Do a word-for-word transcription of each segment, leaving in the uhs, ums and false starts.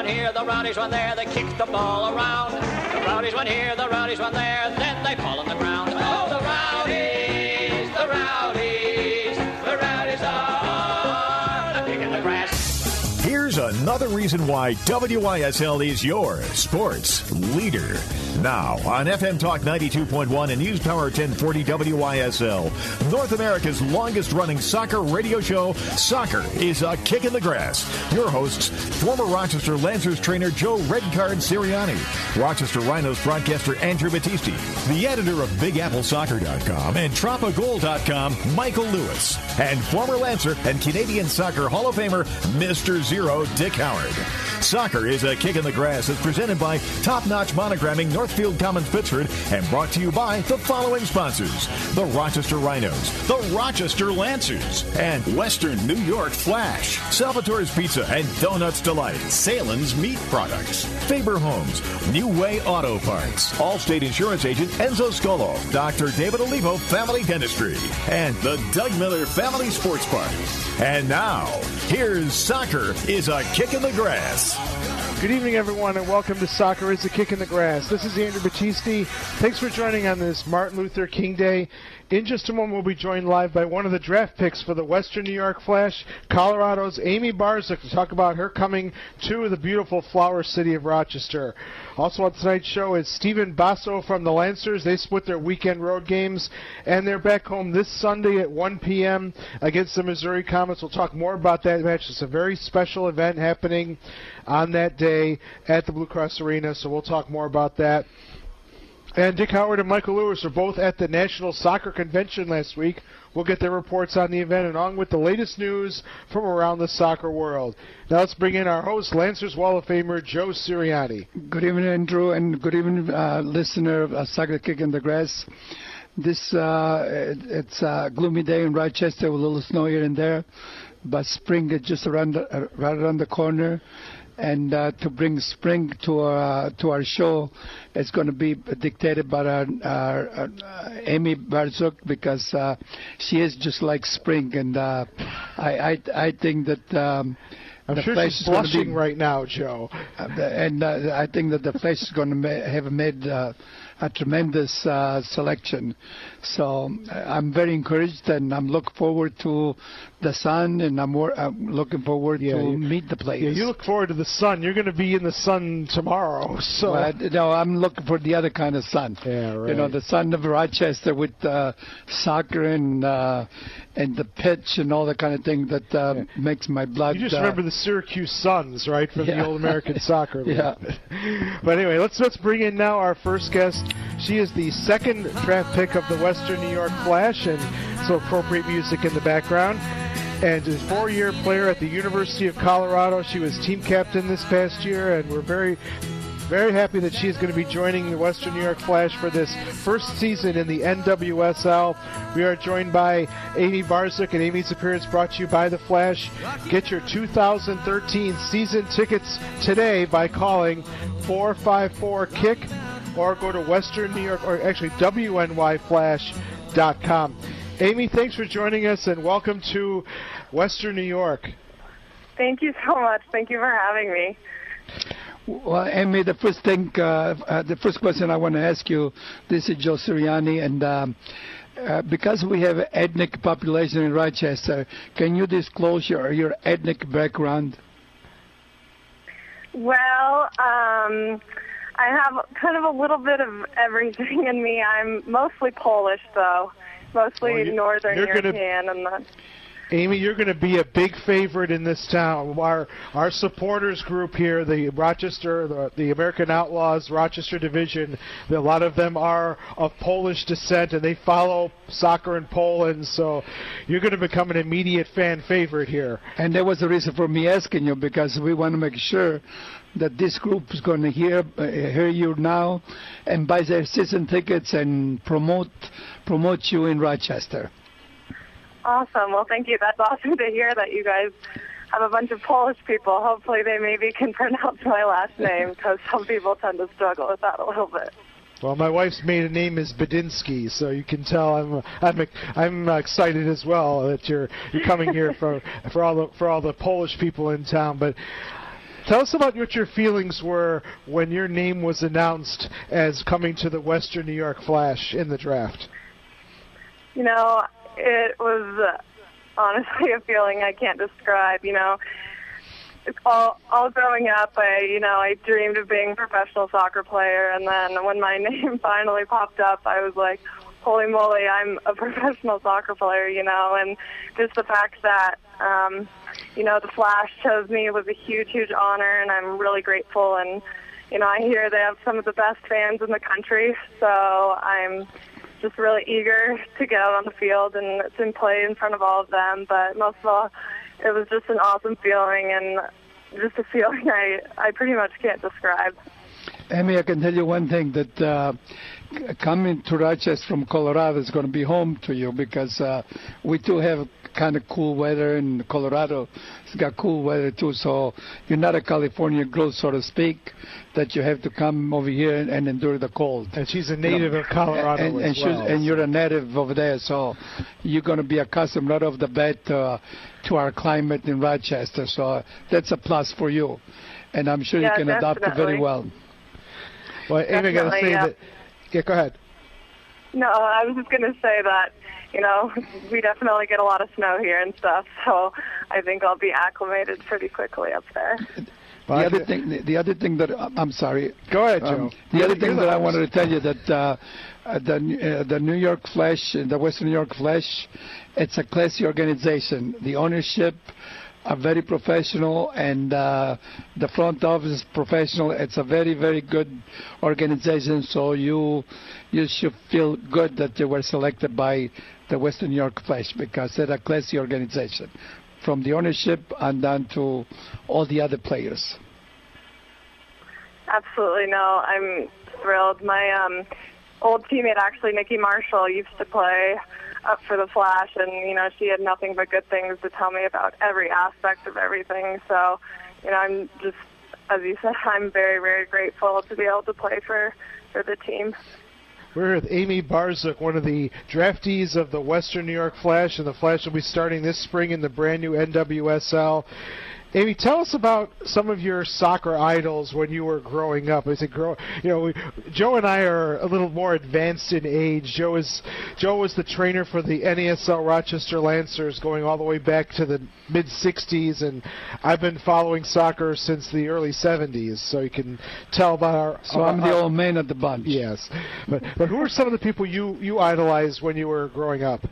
here, the Rowdies one there, they kick the ball around. The Rowdies one here, the Rowdies one there, then they fall on the ground. Oh, the Rowdies, the Rowdies, the Rowdies are the kick in the grass. Here's another reason why W I S L is your sports leader. Now, on F M Talk ninety-two point one and News Power ten forty W I S L, North America's longest-running soccer radio show, Soccer is a Kick in the Grass. Your hosts, former Rochester Lancers trainer Joe Redcard Sirianni, Rochester Rhinos broadcaster Andrew Battisti, the editor of Big Apple Soccer dot com and Tropagol dot com, Michael Lewis, and former Lancer and Canadian Soccer Hall of Famer, Mister Zero, Dick Howard. Soccer is a Kick in the Grass is presented by Top Notch Monogramming, Northfield Commons, Pittsford, and brought to you by the following sponsors: the Rochester Rhinos, the Rochester Lancers, and Western New York Flash, Salvatore's Pizza and Donuts Delight, Salem's Meat Products, Faber Homes, New Way Auto Parts, Allstate Insurance Agent Enzo Scolo, Doctor David Olivo Family Dentistry, and the Doug Miller Family Sports Park. And now, here's Soccer is a Kick in the Grass. Good evening, everyone, and welcome to Soccer is a Kick in the Grass. This is Andrew Battisti. Thanks for joining on this Martin Luther King Day. In just a moment, we'll be joined live by one of the draft picks for the Western New York Flash, Colorado's Amy Barczyk, to talk about her coming to the beautiful flower city of Rochester. Also on tonight's show is Stephen Basso from the Lancers. They split their weekend road games, and they're back home this Sunday at one p.m. against the Missouri Comets. We'll talk more about that match. It's a very special event happening on that day at the Blue Cross Arena, so we'll talk more about that. And Dick Howard and Michael Lewis are both at the National Soccer Convention last week. We'll get their reports on the event and on with the latest news from around the soccer world. Now let's bring in our host, Lancers Wall of Famer Joe Sirianni. Good evening, Andrew, and good evening, uh, listener of uh, Soccer Kick in the Grass. This uh, it, it's a gloomy day in Rochester with a little snow here and there, but spring is just around the, uh, right around the corner. And uh, to bring spring to our uh, to our show, it's going to be dictated by our, our, our uh, Amy Barczyk, because uh, she is just like spring, and uh, I, I I think that um, I'm the sure Flash she's is gonna blushing be, right now, Joe. Uh, and uh, I think that the Flash is going to ma- have made uh, a tremendous uh, selection. So uh, I'm very encouraged, and I'm looking forward to the sun, and I'm, more, I'm looking forward yeah, to you, meet the players. Yeah, you look forward to the sun. You're going to be in the sun tomorrow. So well, no, I'm looking for the other kind of sun. Yeah, right. You know, the sun of Rochester with uh, soccer and uh, and the pitch and all that kind of thing that uh, yeah. makes my blood. You just uh, remember the Syracuse Suns, right, from yeah. the old American soccer league. Yeah. But anyway, let's let's bring in now our first guest. She is the second draft pick of the Western New York Flash, and so appropriate music in the background. And is a four-year player at the University of Colorado. She was team captain this past year, and we're very, very happy that she is going to be joining the Western New York Flash for this first season in the N W S L. We are joined by Amy Barczyk, and Amy's appearance brought to you by the Flash. Get your two thousand thirteen season tickets today by calling four five four KICK or go to Western New York, or actually W N Y Flash dot com. Amy, thanks for joining us, and welcome to Western New York. Thank you so much. Thank you for having me. Well, Amy, the first thing, uh, uh, the first question I want to ask you, this is Joe Sirianni, and um, uh, because we have an ethnic population in Rochester, can you disclose your, your ethnic background? Well, um, I have kind of a little bit of everything in me. I'm mostly Polish, though. Mostly well, you, Northern European. Gonna, and the, Amy, you're going to be a big favorite in this town. Our our supporters group here, the Rochester, the, the American Outlaws Rochester Division, a lot of them are of Polish descent, and they follow soccer in Poland, so you're going to become an immediate fan favorite here. And that was the reason for me asking you, because we want to make sure that this group is going to hear uh, hear you now and buy their season tickets and promote promote you in Rochester. Awesome. Well, thank you. That's awesome to hear that you guys have a bunch of Polish people. Hopefully they maybe can pronounce my last name, because some people tend to struggle with that a little bit. Well, my wife's maiden name is Badinsky, so you can tell I'm I'm I'm excited as well that you're you're coming here for for all the for all the Polish people in town. But Tell us about what your feelings were when your name was announced as coming to the Western New York Flash in the draft. You know, it was uh, honestly a feeling I can't describe. You know, it's all all growing up, I you know I dreamed of being a professional soccer player, and then when my name finally popped up, I was like, holy moly, I'm a professional soccer player. You know, and just the fact that um, you know the Flash chose me was a huge, huge honor, and I'm really grateful. And you know, I hear they have some of the best fans in the country, so I'm just really eager to get out on the field and to play in front of all of them. But most of all, it was just an awesome feeling, and just a feeling I, I pretty much can't describe. Amy, I can tell you one thing, that uh, coming to Rochester from Colorado is going to be home to you, because uh, we too have kind of cool weather, and Colorado has got cool weather too, so you're not a California girl, so to speak, that you have to come over here and, and endure the cold. And she's a native you know, of Colorado and, and, as well. And you're a native over there, so you're going to be accustomed right off the bat uh, to our climate in Rochester, so that's a plus for you. And I'm sure yeah, you can definitely. adapt it very well. Well, Amy, I got to say yeah. that. Yeah, go ahead. No, I was just going to say that, you know, we definitely get a lot of snow here and stuff, so I think I'll be acclimated pretty quickly up there. The other thing, the other thing that I'm sorry. Go ahead, Joe. Um, the other thing that I wanted to tell you that uh, the uh, the New York Flash, the Western New York Flash, it's a classy organization. The ownership are very professional, and uh, the front office is professional. It's a very, very good organization. So you you should feel good that you were selected by the Western New York Flash, because they're a classy organization, from the ownership and down to all the other players. Absolutely, no, I'm thrilled. My um, old teammate, actually, Nikki Marshall, used to play up for the Flash, and, you know, she had nothing but good things to tell me about every aspect of everything. So, you know, I'm just, as you said, I'm very, very grateful to be able to play for, for the team. We're with Amy Barzuk, one of the draftees of the Western New York Flash, and the Flash will be starting this spring in the brand new N W S L. Amy, tell us about some of your soccer idols when you were growing up. I said, grow, you know, we, Joe and I are a little more advanced in age. Joe is Joe was the trainer for the N A S L Rochester Lancers going all the way back to the mid sixties, and I've been following soccer since the early seventies. So you can tell about our. So our, I'm the our, old man of the bunch. Yes, but but who are some of the people you you idolized when you were growing up?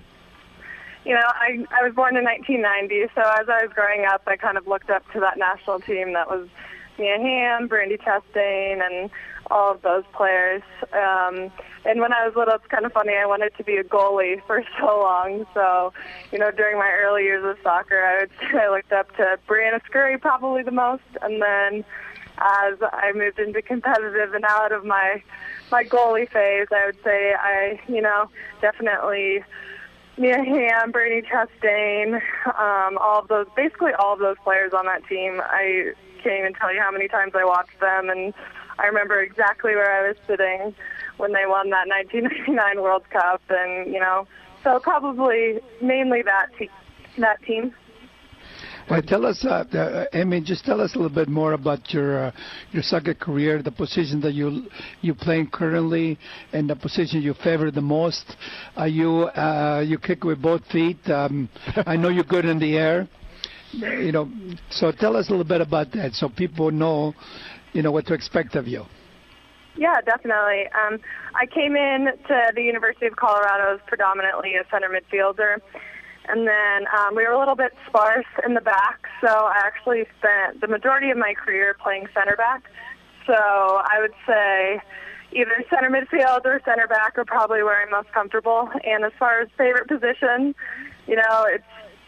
You know, I I was born in nineteen ninety, so as I was growing up, I kind of looked up to that national team that was Mia Hamm, Brandy Chastain, and all of those players. Um, and when I was little, it's kind of funny, I wanted to be a goalie for so long. So, you know, during my early years of soccer, I would say I looked up to Brianna Scurry probably the most. And then as I moved into competitive and out of my, my goalie phase, I would say I, you know, definitely Mia Hamm, Brandy Chastain, um, all of those, basically all of those players on that team. I can't even tell you how many times I watched them, and I remember exactly where I was sitting when they won that nineteen ninety-nine World Cup, and, you know, so probably mainly that, te- that team. Well, tell us, uh, uh, Amy, just tell us a little bit more about your uh, your soccer career, the position that you you playing currently, and the position you favor the most. Are you uh, you kick with both feet? Um, I know you're good in the air. You know, so tell us a little bit about that, so people know, you know, what to expect of you. Yeah, definitely. Um, I came in to the University of Colorado as predominantly a center midfielder. And then um, we were a little bit sparse in the back, so I actually spent the majority of my career playing center back. So I would say either center midfield or center back are probably where I'm most comfortable. And as far as favorite position, you know, it's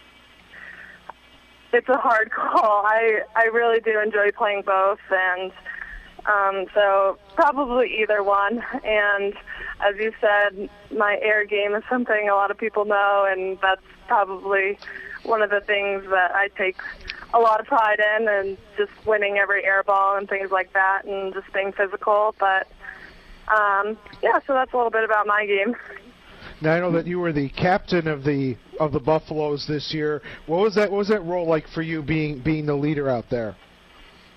it's a hard call. I, I really do enjoy playing both, and um, so probably either one. And as you said, my air game is something a lot of people know, and that's probably one of the things that I take a lot of pride in, and just winning every air ball and things like that, and just being physical. But um, yeah, so that's a little bit about my game. Now I know that you were the captain of the of the Buffaloes this year. What was that? What was that role like for you, being being the leader out there?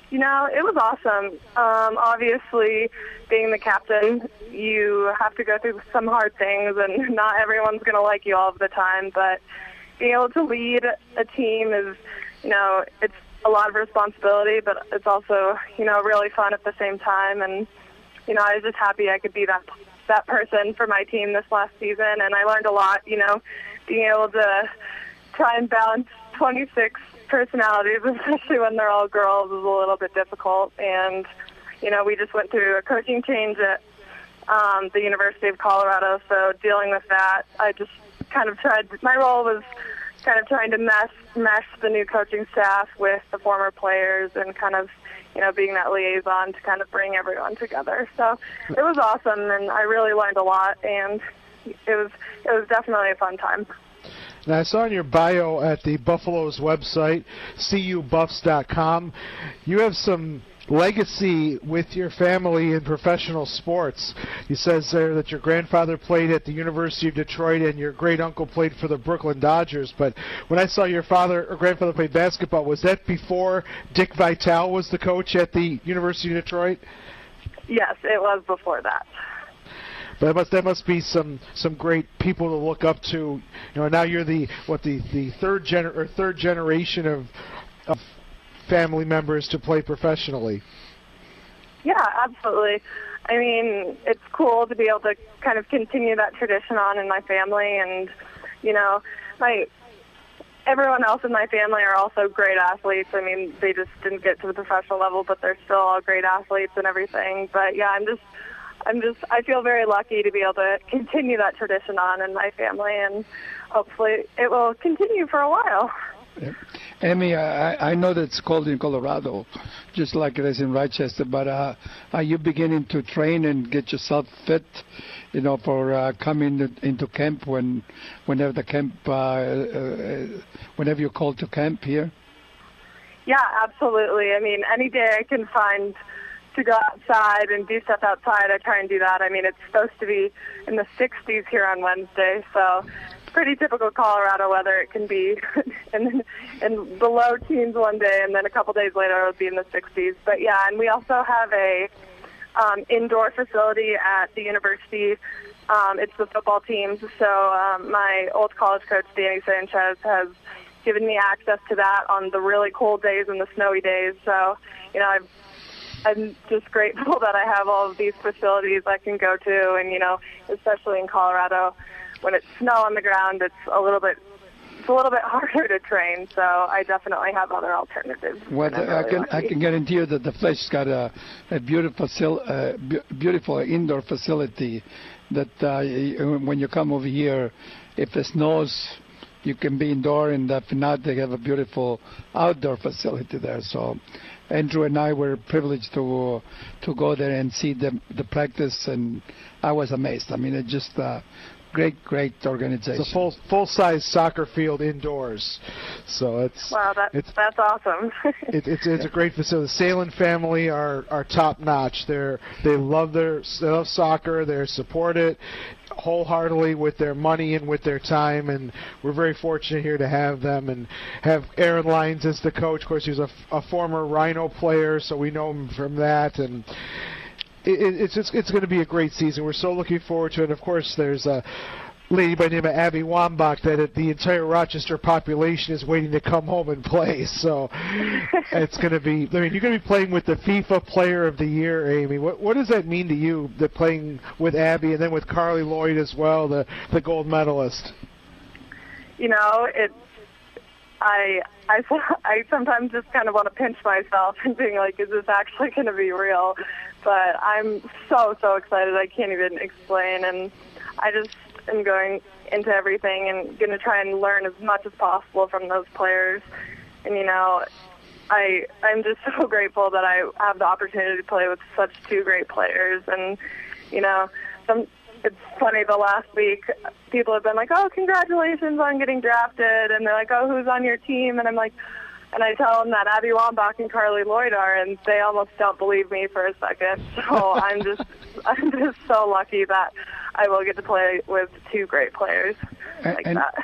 You know, it was awesome. Um, obviously, being the captain, you have to go through some hard things, and not everyone's going to like you all of the time. But being able to lead a team is, you know, it's a lot of responsibility, but it's also, you know, really fun at the same time. And, you know, I was just happy I could be that that person for my team this last season, and I learned a lot, you know, being able to try and balance twenty-six personalities, especially when they're all girls, is a little bit difficult. And, you know, we just went through a coaching change at um, the University of Colorado, so dealing with that, I just kind of tried, my role was kind of trying to mesh, mesh the new coaching staff with the former players and kind of, you know, being that liaison to kind of bring everyone together. So it was awesome, and I really learned a lot, and it was it was definitely a fun time. Now, I saw in your bio at the Buffalo's website, C U Buffs dot com, you have some legacy with your family in professional sports. It says there that your grandfather played at the University of Detroit and your great-uncle played for the Brooklyn Dodgers. But when I saw your father or grandfather play basketball, was that before Dick Vitale was the coach at the University of Detroit? Yes, it was before that. But that must, that must be some, some great people to look up to. You know, now you're the what the, the third gener or third generation of of family members to play professionally. Yeah, absolutely. I mean, it's cool to be able to kind of continue that tradition on in my family, and you know, my everyone else in my family are also great athletes. I mean, they just didn't get to the professional level, but they're still all great athletes and everything. But yeah, I'm just I'm just, I feel very lucky to be able to continue that tradition on in my family, and hopefully it will continue for a while. Yeah. Amy, I, I know that it's cold in Colorado, just like it is in Rochester, but uh, are you beginning to train and get yourself fit, you know, for uh, coming into camp when, whenever the camp, uh, uh, whenever you're called to camp here? Yeah, absolutely. I mean, any day I can find to go outside and do stuff outside, I try and do that. I mean, it's supposed to be in the sixties here on Wednesday, so it's pretty typical Colorado weather. It can be in, in the low teens one day, and then a couple days later it'll be in the sixties. But yeah, and we also have a um, indoor facility at the university. Um, it's the football teams, so um, my old college coach, Danny Sanchez, has given me access to that on the really cold days and the snowy days. So, you know, I've I'm just grateful that I have all of these facilities I can go to, and, you know, especially in Colorado, when it's snow on the ground, it's a little bit it's a little bit harder to train, so I definitely have other alternatives. Well, really I can lucky. I can guarantee you that the Flash got a, a beautiful uh, beautiful indoor facility that uh, when you come over here, if it snows, you can be indoor, and if not, they have a beautiful outdoor facility there. So Andrew and I were privileged to uh, to go there and see the the practice, and I was amazed. I mean, it's just a great, great organization. It's a full full size soccer field indoors, so it's wow, that, it's that's awesome. it, it's it's a great facility. The Salin family are are top notch. They're they love their they love soccer. They support it wholeheartedly with their money and with their time, and we're very fortunate here to have them and have Aaron Lyons as the coach. Of course, he's a, a former Rhino player, so we know him from that, and it, it, it's just, it's going to be a great season. We're so looking forward to it. And of course, there's a lady by the name of Abby Wambach that the entire Rochester population is waiting to come home and play. So it's going to be, I mean, you're going to be playing with the FIFA Player of the Year, Amy. What what does that mean to you, that playing with Abby and then with Carly Lloyd as well, the, the gold medalist? You know, it's, I, I, I sometimes just kind of want to pinch myself and being like, is this actually going to be real? But I'm so, so excited I can't even explain, and I just am going into everything and going to try and learn as much as possible from those players. And, you know, I, I'm just so grateful that I have the opportunity to play with such two great players. And, you know, some, it's funny, the last week people have been like, oh, congratulations on getting drafted. And they're like, oh, who's on your team? And I'm like, and I tell them that Abby Wambach and Carly Lloyd are, and they almost don't believe me for a second. So I'm just, I'm just so lucky that I will get to play with two great players like and, that.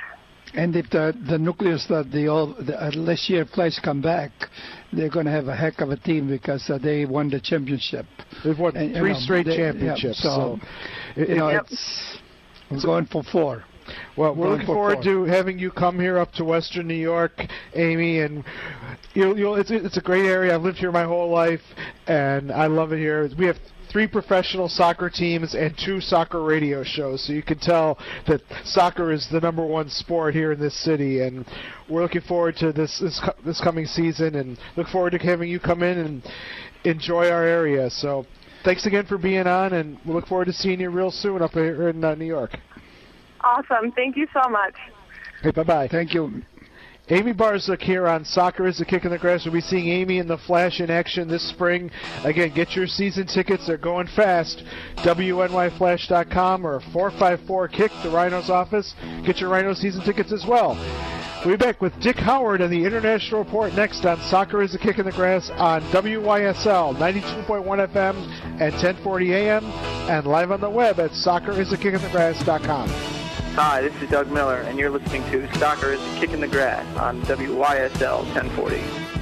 And if the the nucleus that the all the, uh, last year players come back, they're going to have a heck of a team because uh, they won the championship. They've won And, you three know, straight they- championships. yeah, so, it- you know, it- it's we're going for four. Well, we're Going looking for forward four. to having you come here up to Western New York, Amy, and you'll, you'll, it's, it's a great area. I've lived here my whole life, and I love it here. We have three professional soccer teams and two soccer radio shows, so you can tell that soccer is the number one sport here in this city, and we're looking forward to this this, co- this coming season, and look forward to having you come in and enjoy our area. So thanks again for being on, and we look forward to seeing you real soon up here in uh, New York. Awesome. Thank you so much. Hey, bye-bye. Thank you. Amy Barzuk here on Soccer is the Kick in the Grass. We'll be seeing Amy in the Flash in action this spring. Again, get your season tickets. They're going fast. W N Y flash dot com or four five four kick, the Rhinos office. Get your Rhino season tickets as well. We'll be back with Dick Howard and the International Report next on Soccer is the Kick in the Grass on W Y S L ninety-two point one F M and ten forty A M and live on the web at soccer is the kick in the grass dot com. Hi, this is Doug Miller, and you're listening to Soccer is the Kick in the Grass on W Y S L ten forty.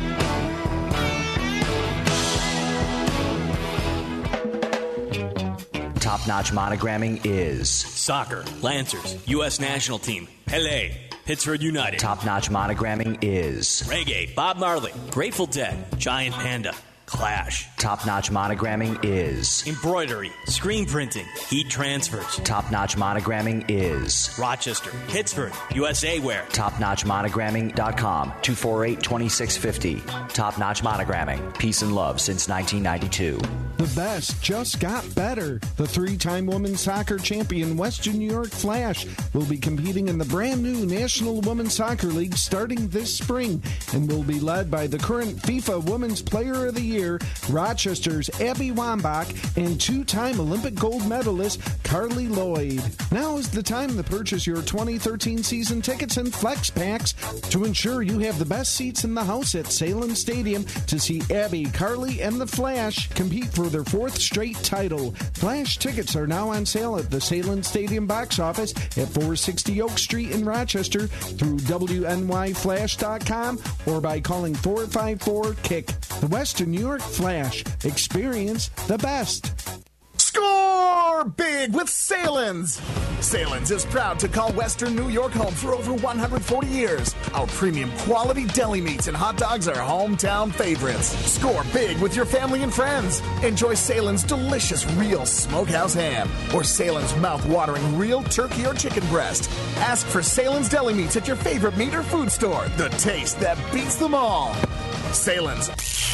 Top-notch monogramming is Soccer, Lancers, U S National Team, Pele, Pittsburgh United. Top-notch monogramming is Reggae, Bob Marley, Grateful Dead, Giant Panda, Clash. Top-notch monogramming is Embroidery, screen printing, heat transfers. Top-notch monogramming is Rochester, Pittsburgh, U S A Wear. top notch monogramming dot com, two four eight, two six five zero. Top-notch monogramming, peace and love since nineteen ninety-two. The best just got better. The three-time women's soccer champion Western New York Flash will be competing in the brand-new National Women's Soccer League starting this spring and will be led by the current FIFA Women's Player of the Year, Rochester's Abby Wambach, and two-time Olympic gold medalist Carly Lloyd. Now is the time to purchase your twenty thirteen season tickets and flex packs to ensure you have the best seats in the house at Salem Stadium to see Abby, Carly, and the Flash compete for their fourth straight title. Flash tickets are now on sale at the Salem Stadium box office at four sixty Oak Street in Rochester through W N Y flash dot com or by calling four five four kick. The Western New York Flash. Experience the best. Score big with Salins! Salins is proud to call Western New York home for over one hundred forty years. Our premium quality deli meats and hot dogs are hometown favorites. Score big with your family and friends. Enjoy Salins' delicious real smokehouse ham or Salins' mouth-watering real turkey or chicken breast. Ask for Salins deli meats at your favorite meat or food store. The taste that beats them all. Salins.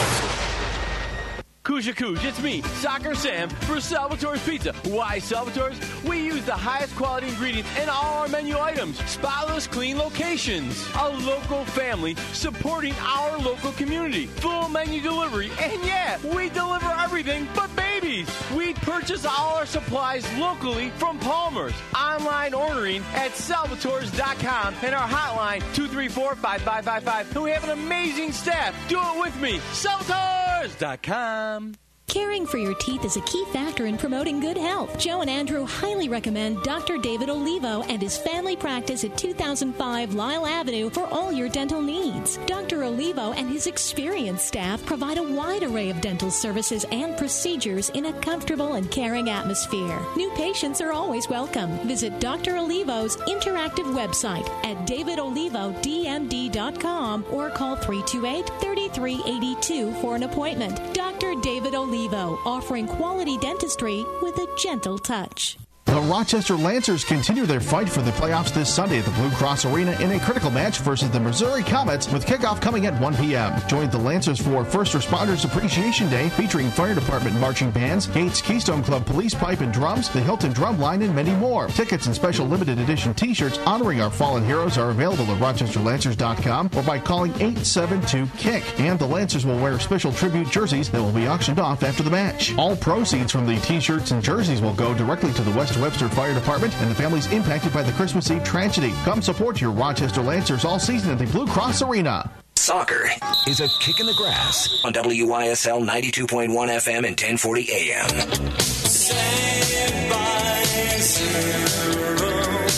Kuja Kuj, it's me, Soccer Sam, for Salvatore's Pizza. Why Salvatore's? We use the highest quality ingredients in all our menu items. Spotless, clean locations. A local family supporting our local community. Full menu delivery, and yeah, we deliver everything but babies. We purchase all our supplies locally from Palmer's. Online ordering at salvatores dot com and our hotline two three four, five five five five. And we have an amazing staff. Do it with me. salvatores dot com. Caring for your teeth is a key factor in promoting good health. Joe and Andrew highly recommend Doctor David Olivo and his family practice at two thousand five Lyle Avenue for all your dental needs. Doctor Olivo and his experienced staff provide a wide array of dental services and procedures in a comfortable and caring atmosphere. New patients are always welcome. Visit Doctor Olivo's interactive website at david olivo d m d dot com or call three two eight, three three eight two for an appointment. Doctor David Olivo, offering quality dentistry with a gentle touch. The Rochester Lancers continue their fight for the playoffs this Sunday at the Blue Cross Arena in a critical match versus the Missouri Comets, with kickoff coming at one p.m. Join the Lancers for First Responders Appreciation Day, featuring fire department marching bands, Gates Keystone Club police pipe and drums, the Hilton Drum Line, and many more. Tickets and special limited edition t-shirts honoring our fallen heroes are available at rochester lancers dot com or by calling eight seven two kick. And the Lancers will wear special tribute jerseys that will be auctioned off after the match. All proceeds from the t-shirts and jerseys will go directly to the West Webster Fire Department and the families impacted by the Christmas Eve tragedy. Come support your Rochester Lancers all season at the Blue Cross Arena. Soccer is a kick in the grass on W Y S L ninety-two point one F M and ten forty A M.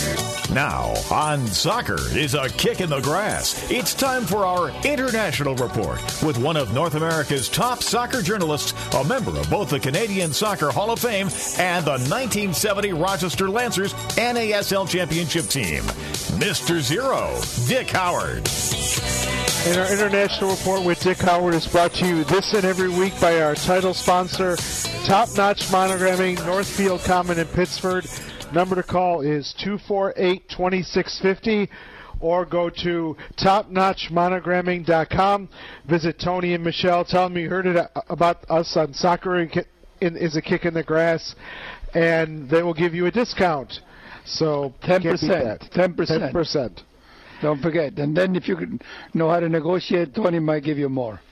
Now, on Soccer is a Kick in the Grass, it's time for our International Report with one of North America's top soccer journalists, a member of both the Canadian Soccer Hall of Fame and the nineteen seventy Rochester Lancers N A S L Championship team, Mister Zero, Dick Howard. And our International Report with Dick Howard is brought to you this and every week by our title sponsor, Top Notch Monogramming, Northfield Common in Pittsford. Number to call is two four eight, two six five zero or go to top notch monogramming dot com. Visit Tony and Michelle. Tell them you heard it about us on Soccer is a Kick in the Grass, and they will give you a discount. So ten percent. ten percent. ten percent. Don't forget. And then if you know how to negotiate, Tony might give you more.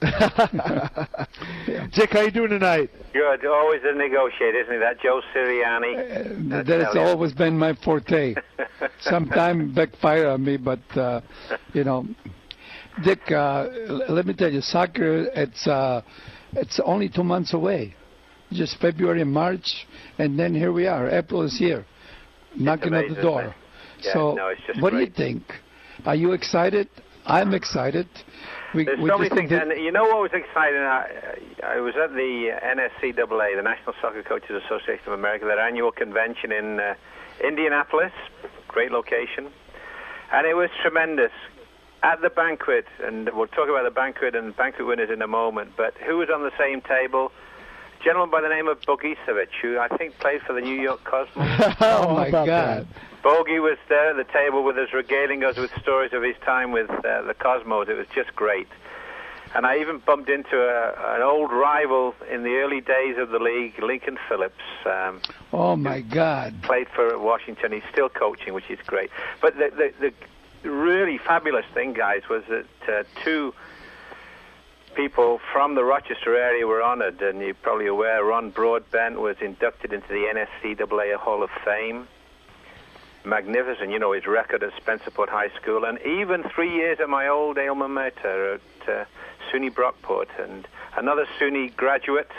Dick, how you doing tonight? Good. Always a negotiator, isn't he? That Joe Sirianni. Uh, that has always been my forte. Sometimes backfire on me, but, uh, you know. Dick, uh, let me tell you, soccer, it's, uh, it's only two months away. Just February and March, and then here we are. April is here, knocking amazing, at the door. Yeah, so no, it's just what great. do you think? Are you excited? I'm excited. We, There's we so many just things, did- and you know what was exciting? I, I was at the N S C A A, the National Soccer Coaches Association of America, their annual convention in uh, Indianapolis, great location, and it was tremendous. At the banquet, and we'll talk about the banquet and banquet winners in a moment, but who was on the same table? A gentleman by the name of Bogicevic, who I think played for the New York Cosmos. Oh, my God. That? Bogie was there at the table with us, regaling us with stories of his time with uh, the Cosmos. It was just great. And I even bumped into a, an old rival in the early days of the league, Lincoln Phillips. Um, oh, my God. Played for Washington. He's still coaching, which is great. But the, the, the really fabulous thing, guys, was that uh, two people from the Rochester area were honored. And you're probably aware, Ron Broadbent was inducted into the N S C A A Hall of Fame. Magnificent, you know, his record at Spencerport High School, and even three years at my old alma mater at uh, SUNY Brockport, and another SUNY graduate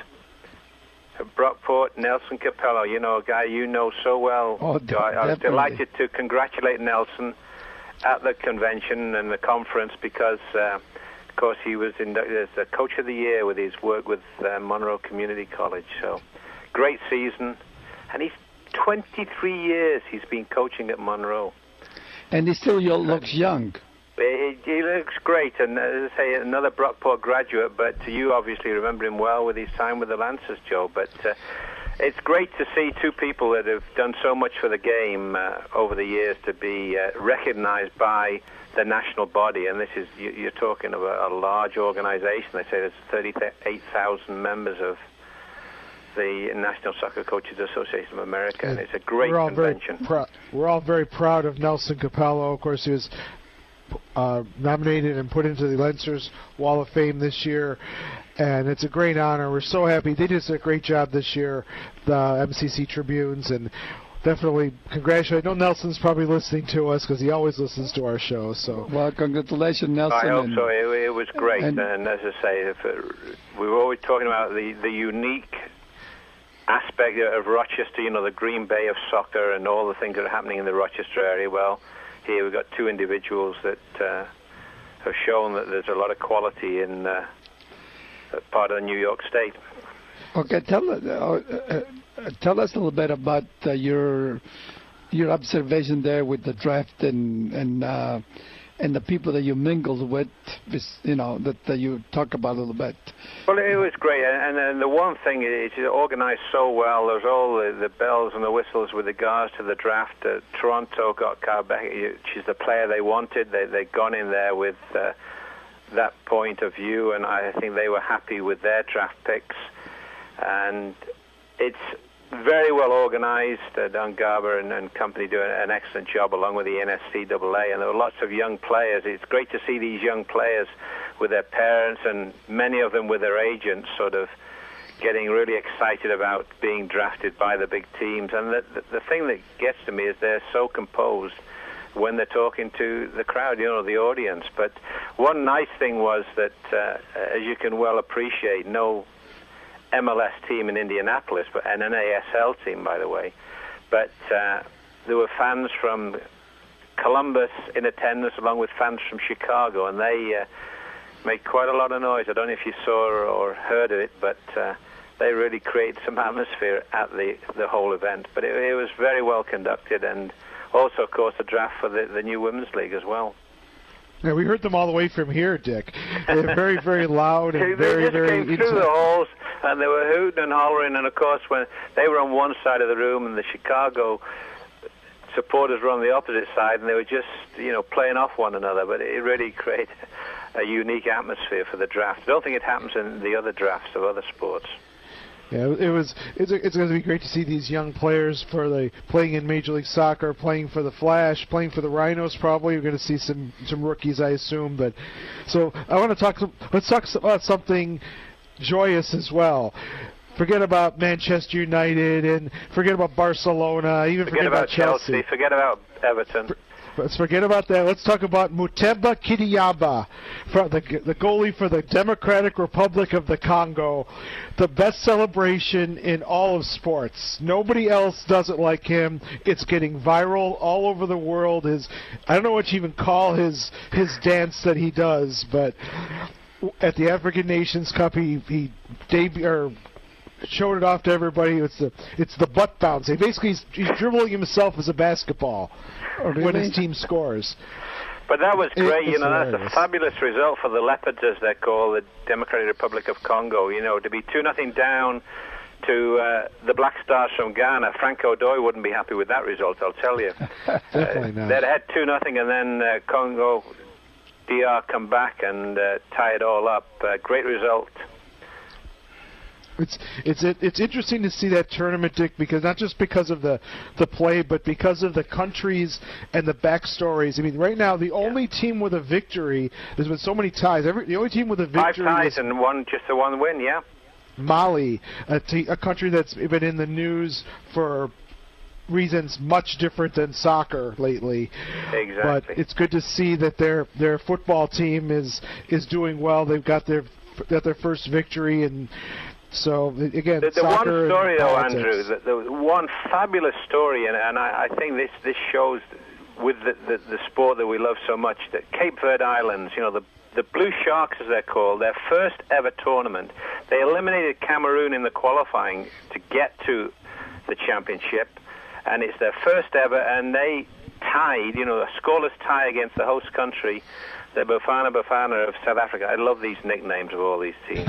at Brockport, Nelson Capello, you know, a guy you know so well. Oh, I, I was definitely. delighted to congratulate Nelson at the convention and the conference because, uh, of course, he was inducted as the Coach of the Year with his work with uh, Monroe Community College. So, great season, and he's twenty-three years he's been coaching at Monroe. And he still looks young. He, he looks great, and as I say, another Brockport graduate, but you obviously remember him well with his time with the Lancers, Joe. But uh, it's great to see two people that have done so much for the game uh, over the years to be uh, recognized by the national body, and this is, you, you're talking about a large organization. They say there's thirty-eight thousand members of the National Soccer Coaches Association of America, and it's a great we're all convention. Very prou- we're all very proud of Nelson Capello. Of course, he was uh, nominated and put into the Lancers Wall of Fame this year, and it's a great honor. We're so happy. They did a great job this year, the M C C Tribunes, and definitely congratulate. I know Nelson's probably listening to us because he always listens to our show. So, well, congratulations, Nelson. I hope and, so. It, it was great, and, and, and as I say, if it, we were always talking about the, the unique aspect of Rochester, you know, the Green Bay of soccer and all the things that are happening in the Rochester area. Well, here we've got two individuals that uh, have shown that there's a lot of quality in uh, part of New York State. Okay, tell uh, uh, tell us a little bit about uh, your your observation there with the draft and and uh, and the people that you mingled with, you know, that uh, you talk about a little bit. Well, it was great, and, and the one thing is it's organized so well. There's all the, the bells and the whistles with regards to the draft. Uh, Toronto got Carl Beckett. She's the player they wanted. They they'd gone in there with uh, that point of view, and I think they were happy with their draft picks. And it's very well organized. Uh, Don Garber and, and company do an excellent job along with the N S C A A, and there were lots of young players. It's great to see these young players with their parents and many of them with their agents sort of getting really excited about being drafted by the big teams. And the, the, the thing that gets to me is they're so composed when they're talking to the crowd, you know, the audience. But one nice thing was that, uh, as you can well appreciate, no M L S team in Indianapolis, but an N A S L team, by the way. But uh, there were fans from Columbus in attendance, along with fans from Chicago, and they uh, made quite a lot of noise. I don't know if you saw or, or heard of it, but uh, they really created some atmosphere at the, the whole event. But it, it was very well conducted, and also, of course, the draft for the, the new Women's League as well. Yeah, we heard them all the way from here, Dick. They're very, very loud and they very, just very came through into the halls, and they were hooting and hollering. And of course, when they were on one side of the room, and the Chicago supporters were on the opposite side, and they were just, you know, playing off one another. But it really created a unique atmosphere for the draft. I don't think it happens in the other drafts of other sports. Yeah, it was. It's, it's going to be great to see these young players for the playing in Major League Soccer, playing for the Flash, playing for the Rhinos. Probably we're going to see some some rookies, I assume. But so I want to talk. Let's talk about something joyous as well. Forget about Manchester United and forget about Barcelona. Even forget, forget about, about Chelsea. Chelsea. Forget about Everton. For, Let's forget about that. Let's talk about Mutemba Kidiyaba, the, the goalie for the Democratic Republic of the Congo. The best celebration in all of sports. Nobody else does it like him. It's getting viral all over the world. His, I don't know what you even call his his dance that he does, but at the African Nations Cup, he he debuted or showed it off to everybody. It's the it's the butt bounce. He basically he's, he's dribbling himself as a basketball oh, really? when his team scores. But that was great. It, you know, hilarious. That's a fabulous result for the Leopards, as they're called, the Democratic Republic of Congo. You know, to be two nothing down to uh, the Black Stars from Ghana. Frank O'Doy wouldn't be happy with that result, I'll tell you. Definitely uh, not. They'd had two nothing, and then uh, Congo D R come back and uh, tie it all up. Uh, great result. It's it's it's interesting to see that tournament, Dick, because not just because of the the play, but because of the countries and the backstories. I mean, right now the only team with a victory, there's been so many ties. Every the only team with a victory Five ties was and one, just the one win, yeah. Mali, a, t- a country that's been in the news for reasons much different than soccer lately. Exactly. But it's good to see that their their football team is is doing well. They've got their got their first victory, and so again, the, the one soccer story, and though, politics. Andrew, the, the one fabulous story, and, and I, I think this this shows with the, the the sport that we love so much, that Cape Verde Islands, you know, the the Blue Sharks, as they're called, their first ever tournament, they eliminated Cameroon in the qualifying to get to the championship, and it's their first ever, and they tied, you know, a scoreless tie against the host country, the Bafana Bafana of South Africa. I love these nicknames of all these teams.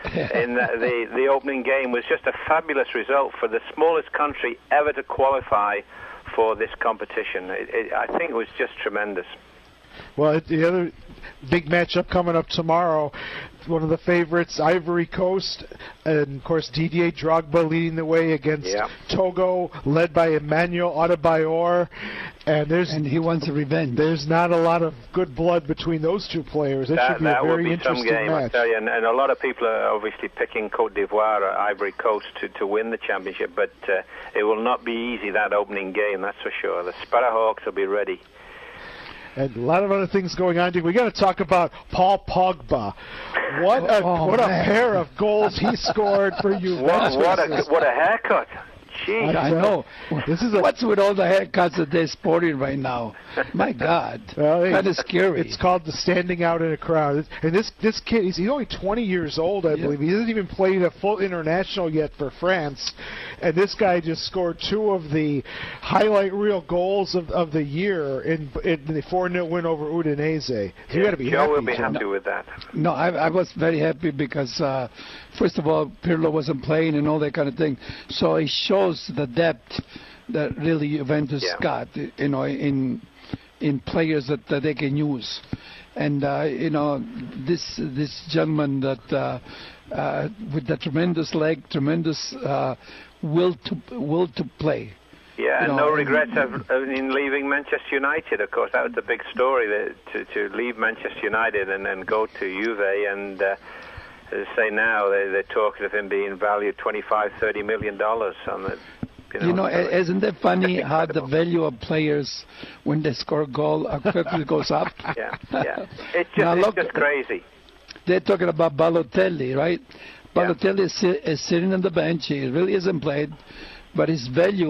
In the, the the opening game was just a fabulous result for the smallest country ever to qualify for this competition. It, it, I think it was just tremendous. Well, the other big matchup coming up tomorrow, one of the favorites, Ivory Coast, and of course Didier Drogba leading the way against yeah. Togo, led by Emmanuel Adebayor, and there's and he wants a revenge. There's not a lot of good blood between those two players. It that should be that a very would be interesting some game, match. I tell you, and, and a lot of people are obviously picking Cote d'Ivoire or Ivory Coast to, to win the championship, but uh, it will not be easy, that opening game, that's for sure. The Sparrowhawks will be ready. And a lot of other things going on. We got to talk about Paul Pogba. What a oh, what man. a pair of goals he scored for Juventus. What, what a what a haircut! Jeez. I know. This is a, What's with all the haircuts that they're sporting right now? My God, well, that is scary. It's called the standing out in a crowd. And this this kid, he's, he's only twenty years old, I yeah. believe. He hasn't even played a full international yet for France. And this guy just scored two of the highlight reel goals of, of the year in, in the four nil win over Udinese. So yeah, you got to be Joe happy. will be happy no, with that. No, I, I was very happy because, uh, first of all, Pirlo wasn't playing and all that kind of thing. So it shows the depth that really Juventus yeah. got, you know, in in players that, that they can use. And, uh, you know, this this gentleman that uh, uh, with the tremendous leg, tremendous uh, will to will to play. Yeah, and you know, no regrets of, of in leaving Manchester United. Of course, that was the big story, that, to to leave Manchester United and then go to Juve. And uh, as I say now, they, they're talking of him being valued twenty-five, thirty million dollars on the. You know, you know, so isn't it funny how the value of players when they score a goal how quickly goes up? Yeah, yeah. It's just, Now, it's look, just crazy. They're talking about Balotelli, right? Yeah. Balotelli is, si- is sitting on the bench. He really isn't played, but his value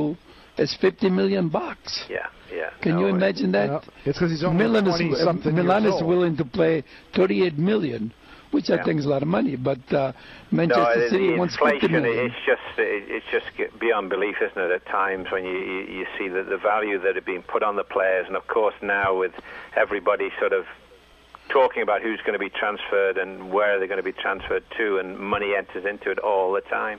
is fifty million bucks. Yeah, yeah. Can no, you imagine that? No, it's because he's only Milan twenty is, something Milan years is old. willing to play thirty-eight million, which Yeah. I think is a lot of money. But uh, Manchester no, City the wants fifty inflation, million. it's just it, it's just beyond belief, isn't it? At times when you you, you see the, the value that had been put on the players, and of course now with everybody sort of talking about who's going to be transferred and where they're going to be transferred to, and money enters into it all the time.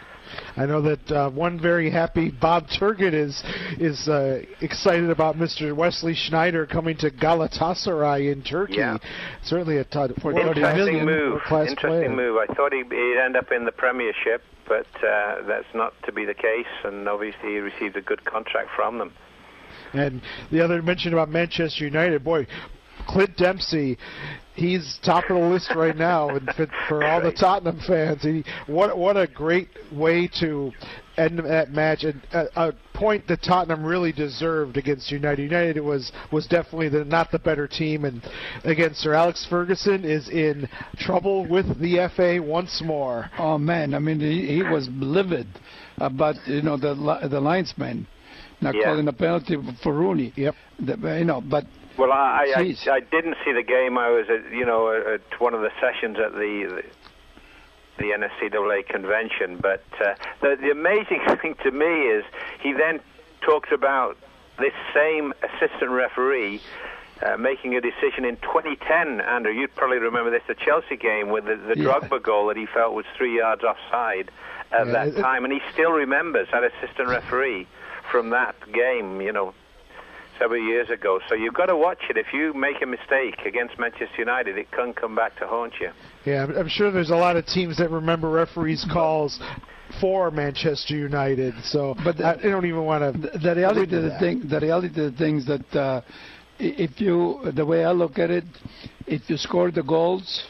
I know that uh, one very happy Bob Turgid is is uh, excited about Mister Wesley Schneider coming to Galatasaray in Turkey. Yeah. Certainly a t- for Interesting move. class Interesting player. move. I thought he'd, he'd end up in the Premiership, but uh, that's not to be the case. And obviously, he received a good contract from them. And the other mention about Manchester United, boy, Clint Dempsey, he's top of the list right now, and for, for all the Tottenham fans. He, what what a great way to end that match, and a, a point that Tottenham really deserved against United. United was was definitely the, not the better team, and again, Sir Alex Ferguson is in trouble with the F A once more. Oh man, I mean he, he was livid about you know the li- the linesman not Yeah. calling a penalty for Rooney. Yep. The, you know, but. Well, I, I, Jeez. I I didn't see the game. I was at you know at one of the sessions at the the, the N S C A A convention. But uh, the the amazing thing to me is he then talks about this same assistant referee uh, making a decision in twenty ten. Andrew, you'd probably remember this, the Chelsea game with the, the Yeah. Drogba goal that he felt was three yards offside at Yeah, that it- time, and he still remembers that assistant referee from that game. You know. Several years ago, so you've got to watch it. If you make a mistake against Manchester United, it can come back to haunt you. Yeah, I'm, I'm sure there's a lot of teams that remember referees' calls for Manchester United. So, But the- I, I don't even want to. The, the reality of the thing, the reality of the things that uh, i- if you, the way I look at it, if you score the goals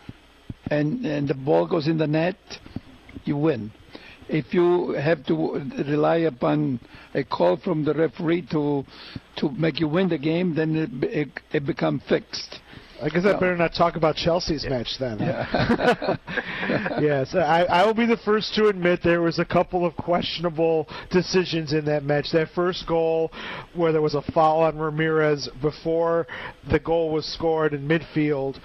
and and the ball goes in the net, you win. If you have to rely upon a call from the referee to to make you win the game, then it be- it, it becomes fixed. I guess I better not talk about Chelsea's match then. huh? Yes, I, I will be the first to admit there was a couple of questionable decisions in that match. That first goal, where there was a foul on Ramirez before the goal was scored in midfield,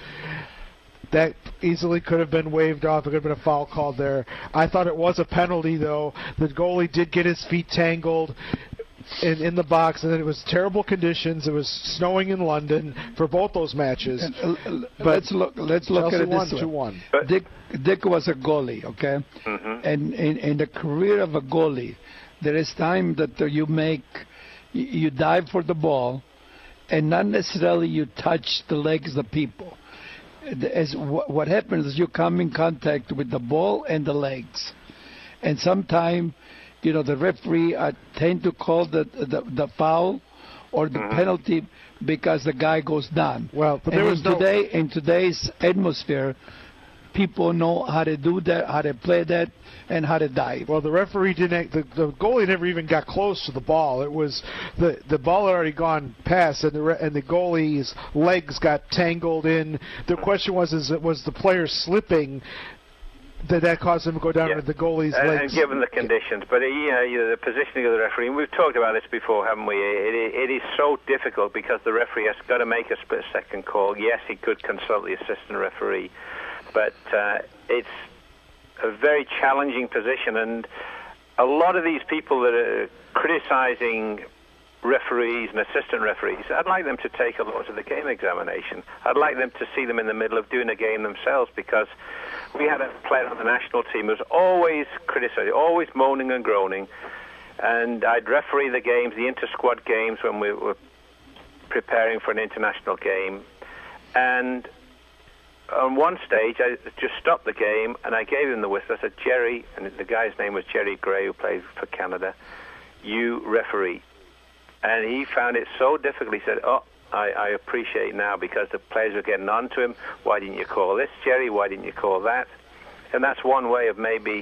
that easily could have been waved off. It could have been a foul called there. I thought it was a penalty, though. The goalie did get his feet tangled in, in the box, and then it was terrible conditions. It was snowing in London for both those matches. And, uh, uh, But let's look. Let's look Chelsea at it won this way. two one. Dick Dick was a goalie, okay, Mhm. and in, in the career of a goalie, there is time that uh, you make, you, you dive for the ball, and not necessarily you touch the legs of people. As wh- what happens is you come in contact with the ball and the legs, and sometimes, you know, the referee uh, tend to call the the, the foul or the penalty because the guy goes down. Well, but and there was in no- today in today's atmosphere, people know how to do that, how to play that, and how to dive. Well, the referee didn't. The, the goalie never even got close to the ball. It was the the ball had already gone past, and the re, and the goalie's legs got tangled in. The question was: Is it was the player slipping? Did that cause him to go down Yeah. with the goalie's And, legs? and given the conditions, but uh, yeah, you know, the positioning of the referee, and we've talked about this before, haven't we? It, it, it is so difficult because the referee has got to make a split-second call. Yes, he could consult the assistant referee, but uh, it's a very challenging position, and a lot of these people that are criticizing referees and assistant referees, I'd like them to take a look at the game examination. I'd like them to see them in the middle of doing a game themselves, because we had a player on the national team who was always criticizing, always moaning and groaning, and I'd referee the games, the inter-squad games when we were preparing for an international game, and on one stage I just stopped the game and I gave him the whistle. I said, Jerry, and the guy's name was Jerry Gray, who plays for Canada, you referee. And he found it so difficult. He said, oh, I, I appreciate now, because the players were getting on to him. Why didn't you call this, Jerry? Why didn't you call that? And that's one way of maybe,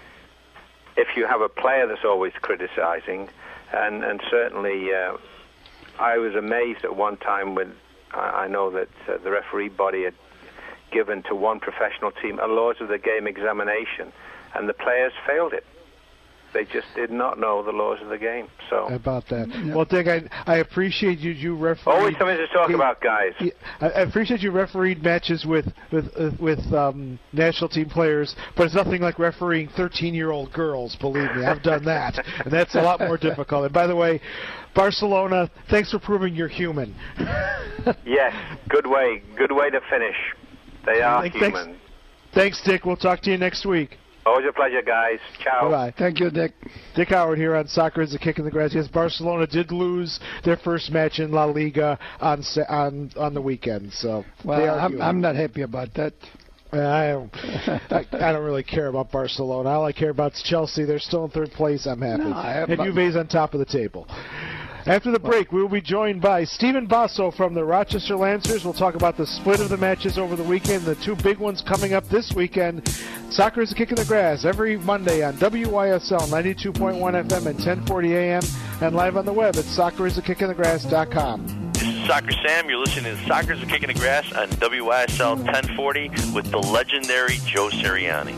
if you have a player that's always criticizing, and, and certainly uh, I was amazed at one time when I, I know that uh, the referee body had given to one professional team a laws of the game examination, and the players failed it. they just did not know the laws of the game. So about that. Yeah. Well, Dick, I, I appreciate you. You refereed. Always something to talk about, guys. I, I appreciate you refereed matches with with uh, with um, national team players, but it's nothing like refereeing thirteen-year-old girls. Believe me, I've done that, and that's a lot more difficult. And by the way, Barcelona, thanks for proving you're human. Yes, good way, good way to finish. They are thanks, human. Thanks, Dick. We'll talk to you next week. Always a pleasure, guys. Ciao. Bye-bye. Thank you, Dick. Dick Howard here on Soccer is a Kick in the Grass. Yes, Barcelona did lose their first match in La Liga on on on the weekend. So well, they are I'm, I'm not happy about that. I don't, I, I don't really care about Barcelona. All I care about is Chelsea. They're still in third place. I'm happy. No, I and Juve's on top of the table. After the break, we will be joined by Stephen Basso from the Rochester Lancers. We'll talk about the split of the matches over the weekend, the two big ones coming up this weekend. Soccer is a Kick in the Grass every Monday on W Y S L ninety-two point one F M and ten forty A M and live on the web at soccer is a kick in the grass dot com. This is Soccer Sam. You're listening to Soccer is a Kick in the Grass on W Y S L ten forty with the legendary Joe Sirianni.